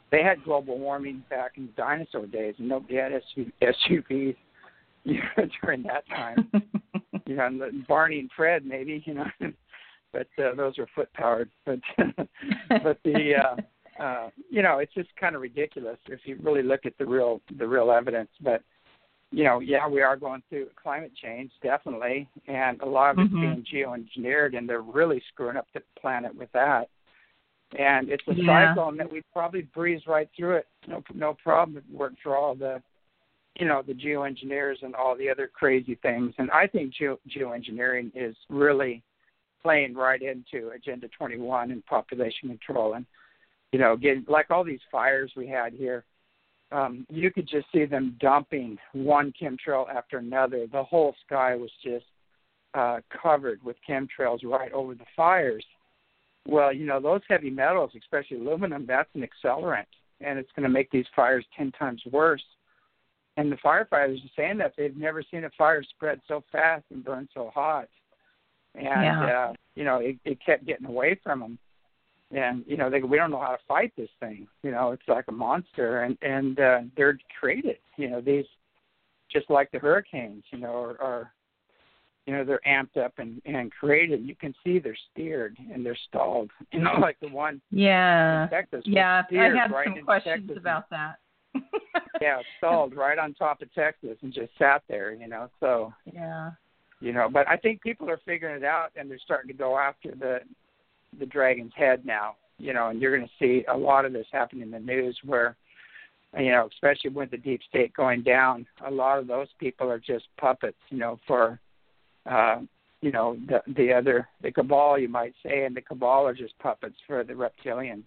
they had global warming back in the dinosaur days, and nobody had S U Vs you know, during that time. you know, and Barney and Fred maybe, you know, but uh, those are foot powered. But but the uh, uh, you know, it's just kind of ridiculous if you really look at the real the real evidence. But you know, yeah, we are going through climate change, definitely, and a lot of it's mm-hmm. being geoengineered, and they're really screwing up the planet with that. And it's a yeah. cyclone that we probably breeze right through it, no no problem. It worked for all the, you know, the geoengineers and all the other crazy things. And I think geo, geoengineering is really playing right into Agenda twenty-one and population control. And, you know, getting, like all these fires we had here, um, you could just see them dumping one chemtrail after another. The whole sky was just uh, covered with chemtrails right over the fires. Well, you know, those heavy metals, especially aluminum, that's an accelerant, and it's going to make these fires ten times worse. And the firefighters are saying that they've never seen a fire spread so fast and burn so hot. And, yeah. uh, you know, it, it kept getting away from them. And, you know, they we don't know how to fight this thing. You know, it's like a monster, and, and uh, they're created, you know, these, just like the hurricanes, you know, are, are you know, they're amped up and, and created. You can see they're steered and they're stalled. You know, like the one yeah. in Texas. Yeah, I had right some questions Texas about and, that. yeah, stalled right on top of Texas and just sat there, you know. So, yeah. You know, but I think people are figuring it out, and they're starting to go after the the dragon's head now, you know, and you're going to see a lot of this happen in the news where, you know, especially with the deep state going down, a lot of those people are just puppets, you know, for Uh, you know, the the other, the cabal, you might say, and the cabal are just puppets for the reptilians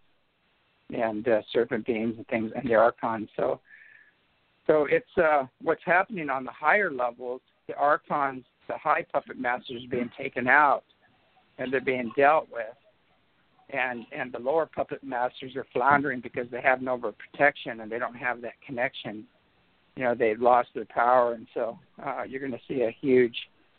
and uh, serpent beings and things, and the archons. So, so it's uh, what's happening on the higher levels. The archons, the high puppet masters, are being taken out, and they're being dealt with, and and the lower puppet masters are floundering because they have no protection and they don't have that connection. You know, they've lost their power, and so uh, you're going to see a huge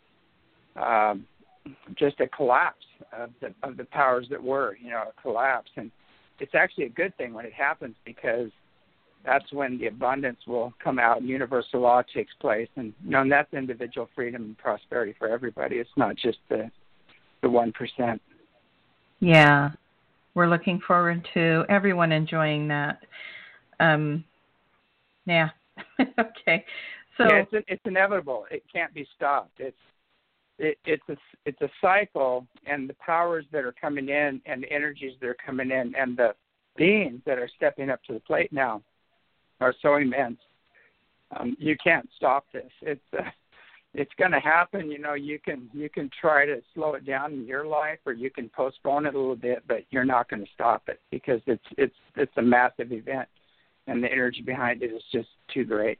Um, just a collapse of the of the powers that were, you know, a collapse. And it's actually a good thing when it happens, because that's when the abundance will come out and universal law takes place. And, you know, and that's individual freedom and prosperity for everybody. It's not just the the one percent. Yeah, we're looking forward to everyone enjoying that. Um, yeah. Okay. So yeah, it's it's inevitable. It can't be stopped. It's It, it's a it's a cycle, and the powers that are coming in, and the energies that are coming in, and the beings that are stepping up to the plate now are so immense. Um, you can't stop this. It's uh, it's going to happen. You know, you can you can try to slow it down in your life, or you can postpone it a little bit, but you're not going to stop it, because it's it's it's a massive event, and the energy behind it is just too great.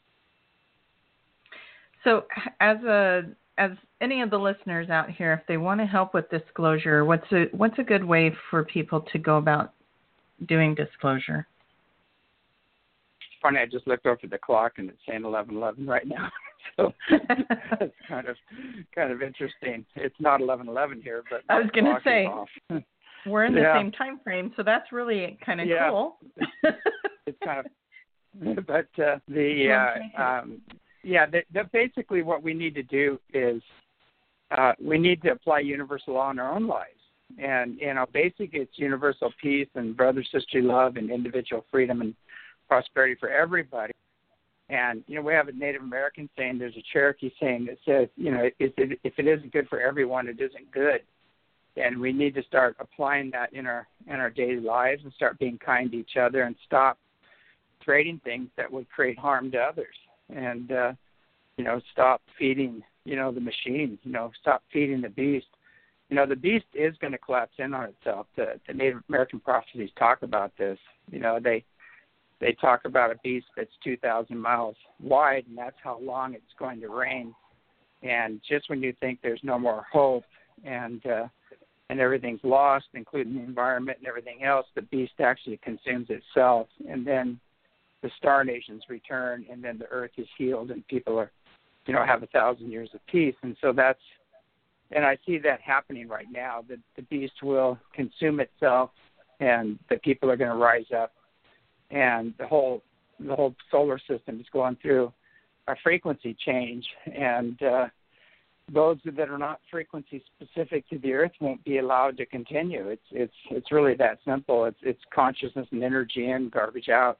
So, as a As any of the listeners out here, if they want to help with disclosure, what's a what's a good way for people to go about doing disclosure? It's funny, I just looked over at the clock and it's saying eleven eleven right now, so it's kind of kind of interesting. It's not eleven eleven here, but I was going to say we're in the yeah. same time frame, so that's really kind of yeah. cool. It's kind of, but uh, the. Uh, um, Yeah, that, that basically what we need to do is uh, we need to apply universal law in our own lives. And, you know, basically it's universal peace and brother, sister love and individual freedom and prosperity for everybody. And, you know, we have a Native American saying, there's a Cherokee saying that says, you know, if it, if it isn't good for everyone, it isn't good. And we need to start applying that in our in our daily lives and start being kind to each other and stop trading things that would create harm to others. And, uh, you know, stop feeding, you know, the machine, you know, stop feeding the beast. You know, the beast is going to collapse in on itself. The, the Native American prophecies talk about this. You know, they they talk about a beast that's two thousand miles wide, and that's how long it's going to reign. And just when you think there's no more hope and uh, and everything's lost, including the environment and everything else, the beast actually consumes itself. And then the star nations return, and then the earth is healed, and people are, you know, have a thousand years of peace. And so that's, and I see that happening right now, that the beast will consume itself, and the people are going to rise up and the whole the whole solar system is going through a frequency change, and uh, those that are not frequency specific to the Earth won't be allowed to continue. It's it's it's really that simple. It's it's consciousness and energy in, garbage out.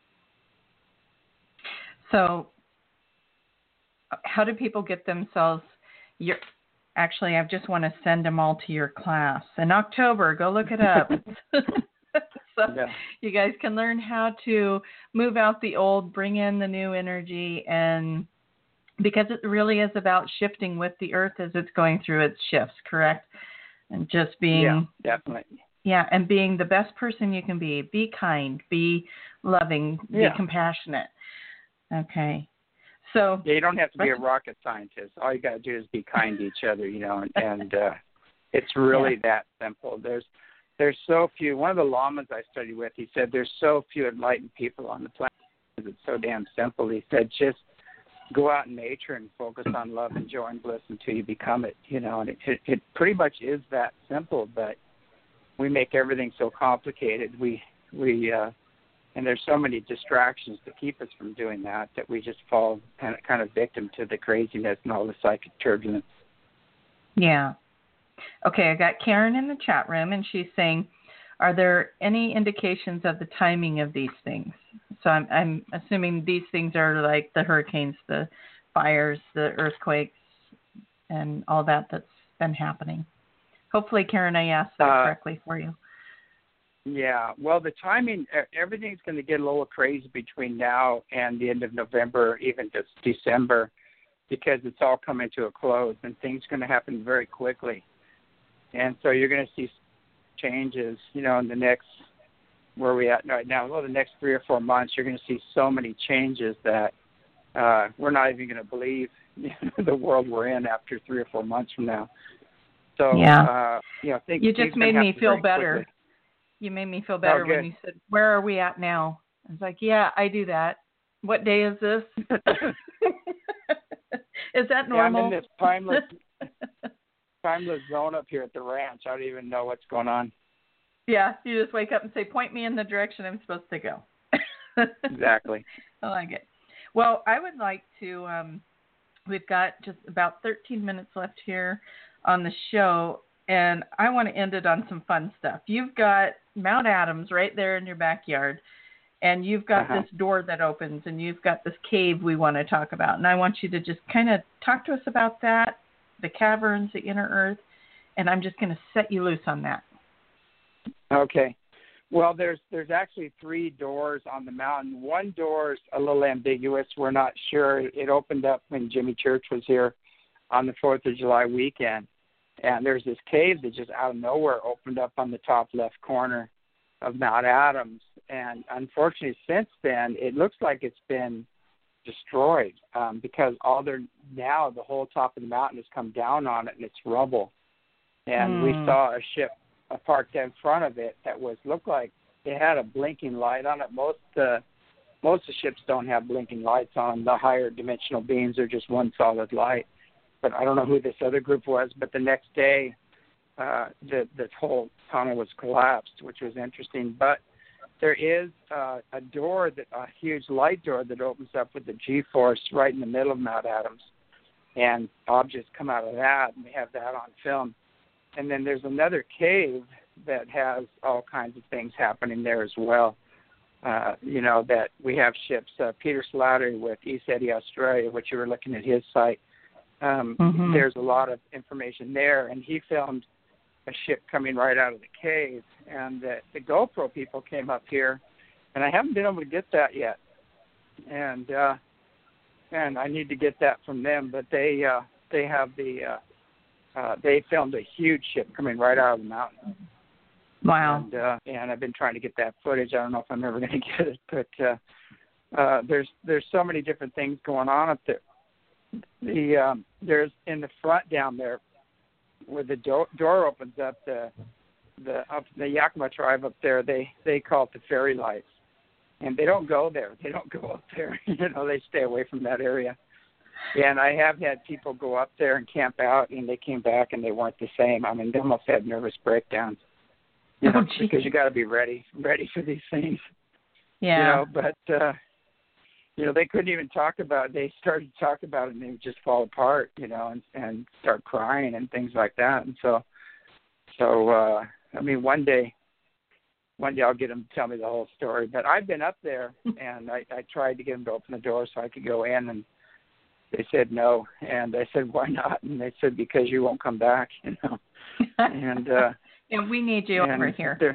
So, how do people get themselves? Your actually, I just want to send them all to your class in October. Go look it up. So yeah. You guys can learn how to move out the old, bring in the new energy, and because it really is about shifting with the Earth as it's going through its shifts, correct? And just being, yeah, definitely, yeah, and being the best person you can be. Be kind, be loving, yeah. be compassionate. Okay, so yeah, you don't have to be a rocket scientist. All you got to do is be kind to each other, you know, and, and uh, it's really yeah. that simple. There's There's so few. One of the lamas I studied with, he said, there's so few enlightened people on the planet. It's so damn simple. He said, just go out in nature and focus on love and joy and bliss until you become it. You know, and it, it, it pretty much is that simple. But we make everything so complicated. We we uh, and there's so many distractions to keep us from doing that that we just fall kind of, kind of victim to the craziness and all the psychic turbulence. Yeah. Okay, I got Karen in the chat room, and she's saying, are there any indications of the timing of these things? So I'm, I'm assuming these things are like the hurricanes, the fires, the earthquakes, and all that that's been happening. Hopefully, Karen, I asked that uh, correctly for you. Yeah, well, the timing, everything's going to get a little crazy between now and the end of November, even just December, because it's all coming to a close, and things are going to happen very quickly. And so you're going to see changes, you know, in the next, where are we at right now? Well, the next three or four months, you're going to see so many changes that uh, we're not even going to believe the world we're in after three or four months from now. So, yeah. uh, you know, think, you just made me feel better. Quickly. You made me feel better oh, when you said, where are we at now? I was like, yeah, I do that. What day is this? Is that normal? Yeah, I'm in this timeless, timeless zone up here at the ranch. I don't even know what's going on. Yeah, you just wake up and say, point me in the direction I'm supposed to go. Exactly. I like it. Well, I would like to, um, we've got just about thirteen minutes left here on the show, and I want to end it on some fun stuff. You've got Mount Adams right there in your backyard, and you've got uh-huh. this door that opens, and you've got this cave we want to talk about. And I want you to just kind of talk to us about that, the caverns, the inner earth, and I'm just going to set you loose on that. Okay. Well, there's there's actually three doors on the mountain. One door's a little ambiguous. We're not sure. It opened up when Jimmy Church was here on the fourth of July weekend. And there's this cave that just out of nowhere opened up on the top left corner of Mount Adams. And unfortunately, since then, it looks like it's been destroyed um, because all there now, the whole top of the mountain has come down on it, and it's rubble. And mm. we saw a ship uh, parked in front of it that was looked like it had a blinking light on it. Most uh, most of the ships don't have blinking lights on them. The higher dimensional beams are just one solid light. But I don't know who this other group was. But the next day, uh, the the whole tunnel was collapsed, which was interesting. But there is uh, a door, that a huge light door that opens up with the G-force right in the middle of Mount Adams, and objects come out of that, and we have that on film. And then there's another cave that has all kinds of things happening there as well. Uh, you know, that we have ships. Uh, Peter Slattery with East Eddy Australia, which you were looking at his site. Um, mm-hmm. There's a lot of information there, and he filmed a ship coming right out of the cave. And the, the GoPro people came up here, and I haven't been able to get that yet. And uh, and I need to get that from them. But they uh, they have the uh, uh, they filmed a huge ship coming right out of the mountain. Wow. And, uh, and I've been trying to get that footage. I don't know if I'm ever going to get it, but uh, uh, there's there's so many different things going on up there. The um, there's in the front down there where the do- door opens up, the the up the Yakima tribe up there, they they call it the fairy lights, and they don't go there. They don't go up there. You know, they stay away from that area. And I have had people go up there and camp out, and they came back and they weren't the same. I mean, they almost had nervous breakdowns. You know, oh, because you got to be ready, ready for these things. Yeah. You know, but uh, you know, they couldn't even talk about it. They started to talk about it and they would just fall apart, you know, and, and start crying and things like that. And so, so, uh, I mean, one day, one day I'll get them to tell me the whole story, but I've been up there and I, I tried to get them to open the door so I could go in, and they said no. And I said, why not? And they said, because you won't come back, you know, and, uh, and we need you over here. They're,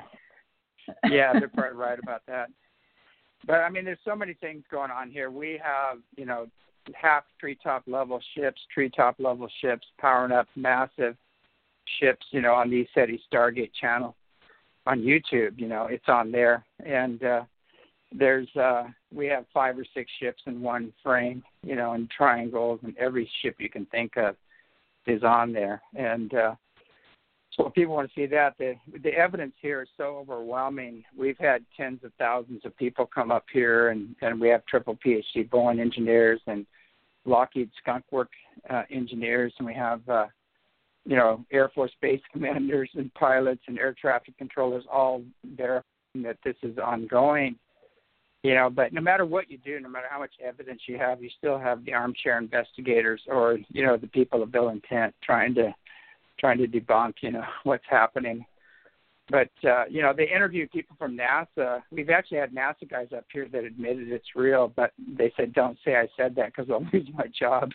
yeah, they're probably right about that. But, I mean, there's so many things going on here. We have, you know, half treetop level ships, treetop level ships powering up massive ships, you know, on the SETI Stargate channel on YouTube. You know, it's on there. And uh, there's, uh, we have five or six ships in one frame, you know, in triangles, and every ship you can think of is on there. And uh, so if people want to see that, the, the evidence here is so overwhelming. We've had tens of thousands of people come up here, and, and we have triple P H D Boeing engineers and Lockheed Skunk Work uh, engineers, and we have, uh, you know, Air Force base commanders and pilots and air traffic controllers all verifying that this is ongoing. You know, but no matter what you do, no matter how much evidence you have, you still have the armchair investigators or, you know, the people of ill intent trying to trying to debunk, you know, what's happening. But, uh, you know, they interviewed people from NASA. We've actually had NASA guys up here that admitted it's real, but they said, don't say I said that because I'll lose my job.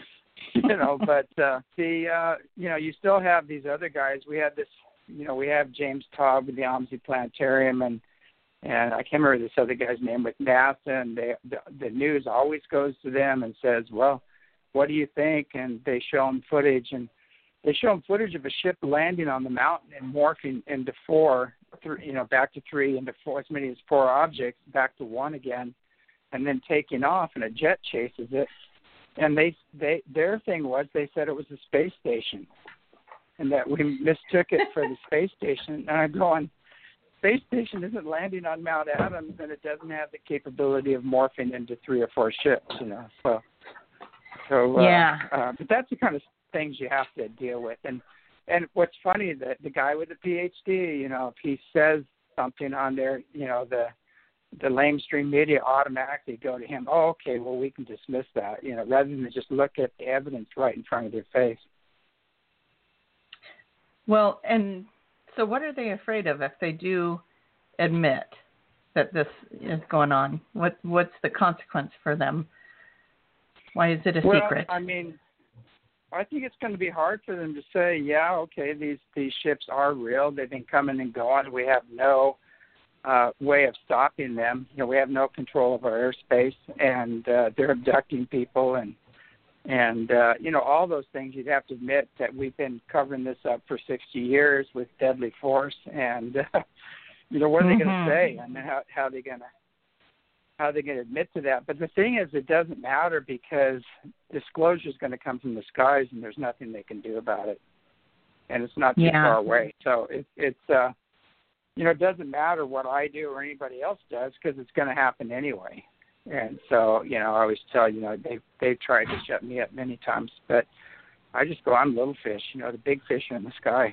you know, but uh, the, uh, you know, you still have these other guys. We had this, you know, we have James Todd with the OMSI Planetarium, and and I can't remember this other guy's name with NASA, and they, the, the news always goes to them and says, well, what do you think? And they show them footage, and they show them footage of a ship landing on the mountain and morphing into four, three, you know, back to three, into four, as many as four objects, back to one again, and then taking off, and a jet chases it. And they, they, their thing was, they said it was a space station, and that we mistook it for the space station. And I'm going, space station isn't landing on Mount Adams, and it doesn't have the capability of morphing into three or four ships, you know. So, so uh, yeah. Uh, but that's the kind of things you have to deal with. And and what's funny, that the guy with the P H D, you know, if he says something on there, you know, the the lamestream media automatically go to him. Oh, okay, well, we can dismiss that, you know, rather than just look at the evidence right in front of their face. Well, and so what are they afraid of if they do admit that this is going on? What what's the consequence for them? Why is it a well, secret? I mean, I think it's going to be hard for them to say, yeah, okay, these, these ships are real. They've been coming and going. We have no uh, way of stopping them. You know, we have no control of our airspace, and uh, they're abducting people, and and uh, you know, all those things. You'd have to admit that we've been covering this up for sixty years with deadly force, and uh, you know, what are mm-hmm. they going to say, and how how are they going to how they going to admit to that? But the thing is, it doesn't matter, because disclosure is going to come from the skies, and there's nothing they can do about it, and it's not too yeah. far away. So it, it's uh, you know, it doesn't matter what I do or anybody else does, because it's going to happen anyway. And so, you know, I always tell, you know, they they've tried to shut me up many times, but I just go, I'm little fish, you know, the big fish are in the sky.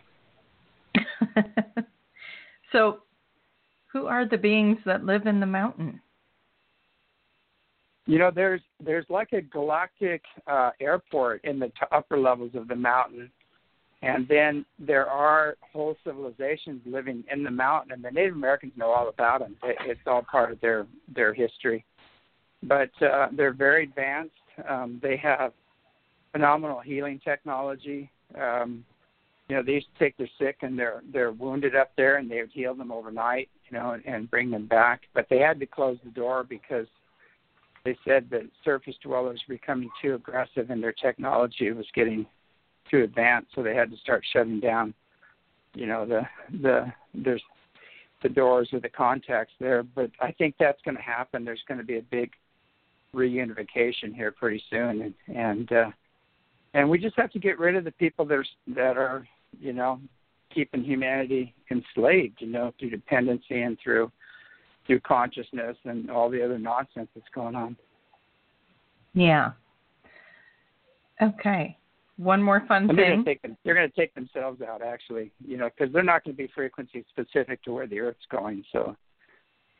So, who are the beings that live in the mountain? You know, there's there's like a galactic uh, airport in the t- upper levels of the mountain, and then there are whole civilizations living in the mountain, and the Native Americans know all about them. It, it's all part of their, their history. But uh, they're very advanced. Um, they have phenomenal healing technology. Um, you know, they used to take their sick and they're they're wounded up there, and they would heal them overnight, you know, and, and bring them back. But they had to close the door because they said that surface dwellers were becoming too aggressive and their technology was getting too advanced, so they had to start shutting down, you know, the the there's the doors or the contacts there. But I think that's going to happen. There's going to be a big reunification here pretty soon, and and, uh, and we just have to get rid of the people that are that are you know keeping humanity enslaved, you know, through dependency and through through consciousness and all the other nonsense that's going on. Yeah. Okay. One more fun and thing. They're going to take them, they're going to take themselves out, actually, you know, because they're not going to be frequency specific to where the Earth's going. So.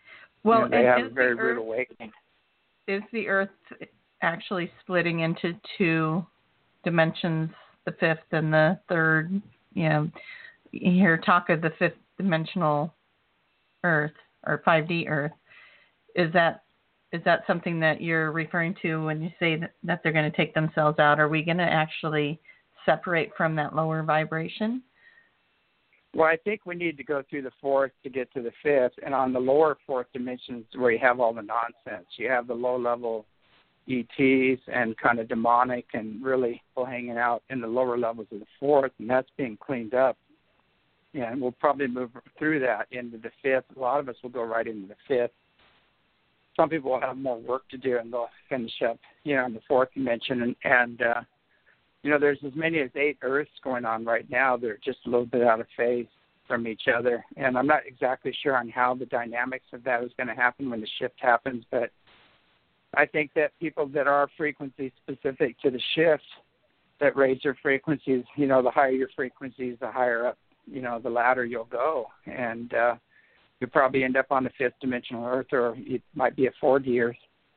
Well, you know, they have is a very the Earth, rude awakening. Is the Earth actually splitting into two dimensions, the fifth and the third? You know, you hear talk of the fifth dimensional Earth or five D Earth. Is that is that something that you're referring to when you say that, that they're going to take themselves out? Are we going to actually separate from that lower vibration? Well, I think we need to go through the fourth to get to the fifth, and on the lower fourth dimensions where you have all the nonsense. You have the low-level E Ts and kind of demonic and really people hanging out in the lower levels of the fourth, and that's being cleaned up. Yeah, and we'll probably move through that into the fifth. A lot of us will go right into the fifth. Some people will have more work to do, and they'll finish up, you know, in the fourth dimension. And, and uh, you know, there's as many as eight Earths going on right now. They're just a little bit out of phase from each other. And I'm not exactly sure on how the dynamics of that is going to happen when the shift happens, but I think that people that are frequency specific to the shift that raise their frequencies, you know, the higher your frequencies, the higher up, you know, the ladder you'll go. And uh, you'll probably end up on the fifth dimensional Earth, or it might be a four D Earth.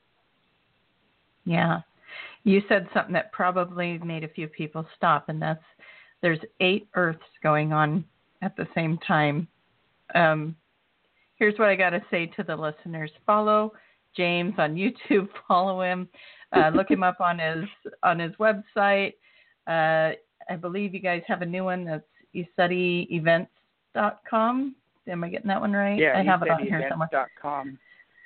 Yeah. You said something that probably made a few people stop, and that's there's eight Earths going on at the same time. Um, here's what I got to say to the listeners. Follow James on YouTube. Follow him. Uh, look him up on his on his website. Uh, I believe you guys have a new one that's e study events dot com. Am I getting that one right? Yeah, I have it on here somewhere. dot com.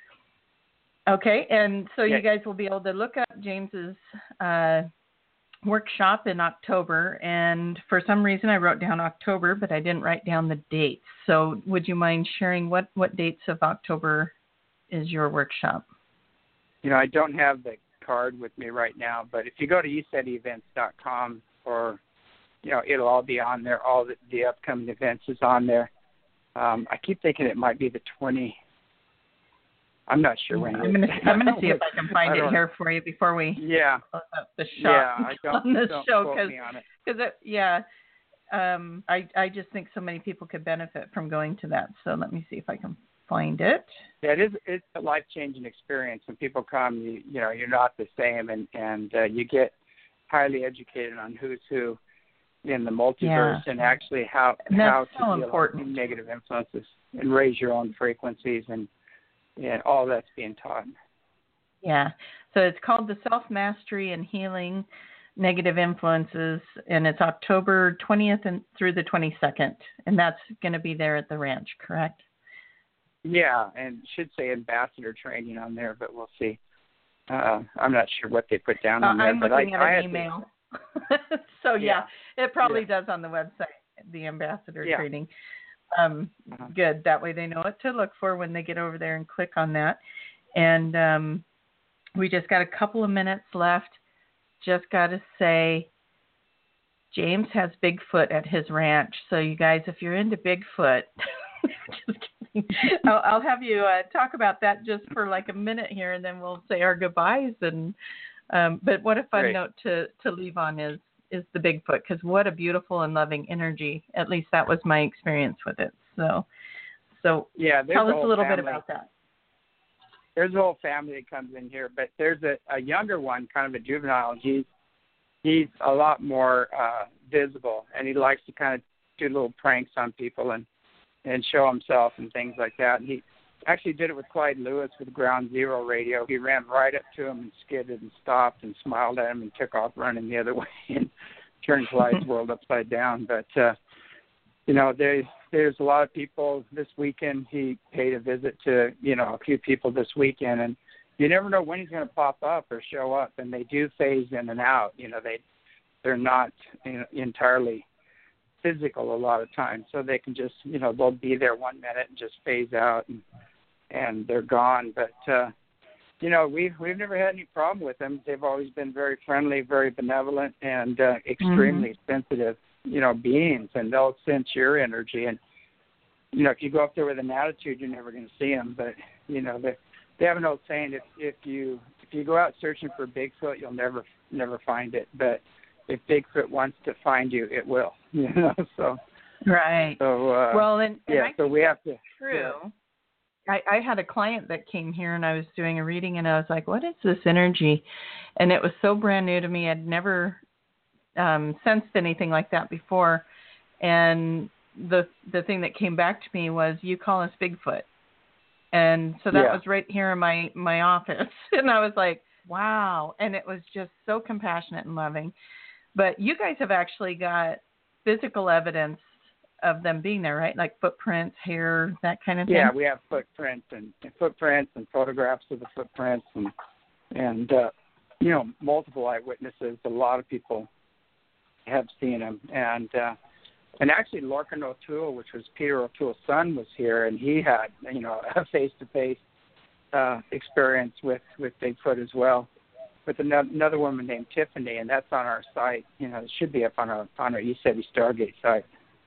Okay, and so yeah. you guys will be able to look up James's uh, workshop in October. And for some reason, I wrote down October, but I didn't write down the dates. So would you mind sharing what, what dates of October is your workshop? You know, I don't have the card with me right now, but if you go to e study events dot com, or, you know, it'll all be on there. All the, the upcoming events is on there. Um, I keep thinking it might be the twentieth. I'm not sure when. I'm going to I'm going to see if I can find it here for you before we yeah close up the shop yeah I don't, on this don't show because yeah um I I just think so many people could benefit from going to that. So let me see if I can find it. Yeah, it is. It's a life changing experience. When people come, you you know you're not the same, and and uh, you get highly educated on who's who in the multiverse, yeah. and actually how and how so to deal important. with negative influences and raise your own frequencies, and and all that's being taught. Yeah. So it's called the Self-Mastery and Healing Negative Influences, and it's October twentieth and through the twenty-second, and that's going to be there at the ranch, correct? Yeah, and should say ambassador training on there, but we'll see. Uh, I'm not sure what they put down on uh, there. I'm but looking I, at I an email. To... so, yeah, yeah, it probably yeah. does on the website, the ambassador yeah. training. Um, uh-huh. Good. That way they know what to look for when they get over there and click on that. And um, we just got a couple of minutes left. Just got to say, James has Bigfoot at his ranch. So, you guys, if you're into Bigfoot, just kidding. I'll, I'll have you uh, talk about that just for like a minute here, and then we'll say our goodbyes. And um, but what a fun Great. note to, to leave on is. is the Bigfoot, because what a beautiful and loving energy. At least that was my experience with it. So, so yeah, tell us a little family. bit about that. There's a whole family that comes in here, but there's a, a younger one, kind of a juvenile. He's he's a lot more uh, visible, and he likes to kind of do little pranks on people and and show himself and things like that. And he actually did it with Clyde Lewis with Ground Zero Radio. He ran right up to him and skidded and stopped and smiled at him and took off running the other way and turned Clyde's world upside down. But, uh, you know, there, there's a lot of people this weekend. He paid a visit to, you know, a few people this weekend. And you never know when he's going to pop up or show up. And they do phase in and out. You know, they, they're not you know, entirely physical a lot of times. So they can just, you know, they'll be there one minute and just phase out and and they're gone. But, uh, you know, we've, we've never had any problem with them. They've always been very friendly, very benevolent, and uh, extremely mm-hmm. sensitive, you know, beings, and they'll sense your energy. And, you know, if you go up there with an attitude, you're never going to see them. But, you know, they, they have an old saying, if, if you if you go out searching for Bigfoot, you'll never never find it. But if Bigfoot wants to find you, it will, you know, so. Right. So, uh, well, and, and yeah, I so think we have to. True. Yeah. I, I had a client that came here and I was doing a reading and I was like, what is this energy? And it was so brand new to me. I'd never um, sensed anything like that before. And the the thing that came back to me was, you call us Bigfoot. And so that yeah. was right here in my, my office. And I was like, wow. And it was just so compassionate and loving. But you guys have actually got physical evidence of them being there, right? Like footprints, hair, that kind of thing? Yeah, we have footprints and, and footprints and photographs of the footprints and, and uh, you know, multiple eyewitnesses. A lot of people have seen them. And uh, and actually Lorcan O'Toole, which was Peter O'Toole's son, was here, and he had, you know, a face-to-face uh, experience with, with Bigfoot as well, with another, another woman named Tiffany, and that's on our site. You know, it should be up on our, on our ECETI Stargate site.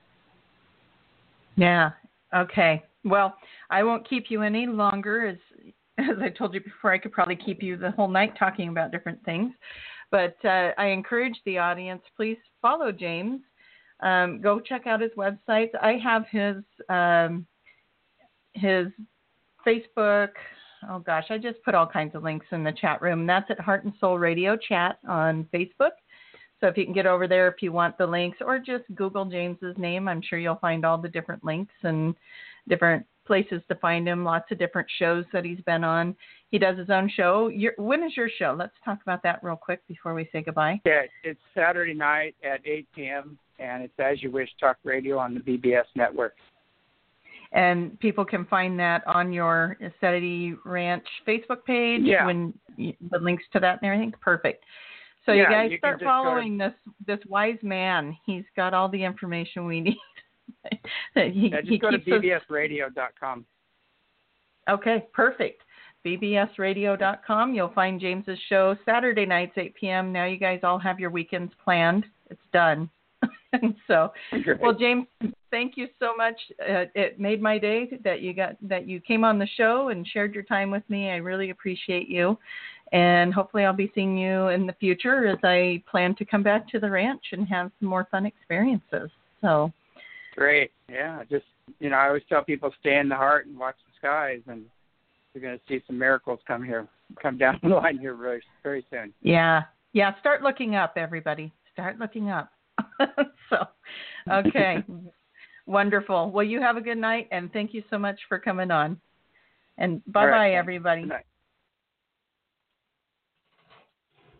Yeah. Okay. Well, I won't keep you any longer. As as I told you before, I could probably keep you the whole night talking about different things. But uh, I encourage the audience, please follow James. Um, go check out his website. I have his um, his Facebook. Oh gosh, I just put all kinds of links in the chat room. That's at Heart and Soul Radio Chat on Facebook. So if you can get over there if you want the links, or just Google James's name, I'm sure you'll find all the different links and different places to find him, lots of different shows that he's been on. He does his own show. Your, when is your show? Let's talk about that real quick before we say goodbye. Yeah, it's Saturday night at eight p.m., and it's As You Wish Talk Radio on the B B S network. And people can find that on your ECETI Ranch Facebook page, yeah. when you, the links to that and everything. Perfect. So yeah, you guys you start following to... this this wise man. He's got all the information we need. he, yeah, just he go to keeps b b s radio dot com. Us... Okay, perfect. b b s radio dot com. You'll find James's show Saturday nights, eight p.m. Now you guys all have your weekends planned. It's done. And so, Great. Well, James, thank you so much. Uh, it made my day that you got that you came on the show and shared your time with me. I really appreciate you. And hopefully I'll be seeing you in the future as I plan to come back to the ranch and have some more fun experiences. So great. Yeah, just, you know, I always tell people stay in the heart and watch the skies, and you're going to see some miracles come here, come down the line here very, very soon. Yeah. Yeah. Start looking up, everybody. Start looking up. So, okay. Wonderful. Well, you have a good night, and thank you so much for coming on. And bye-bye, right, everybody. Good night.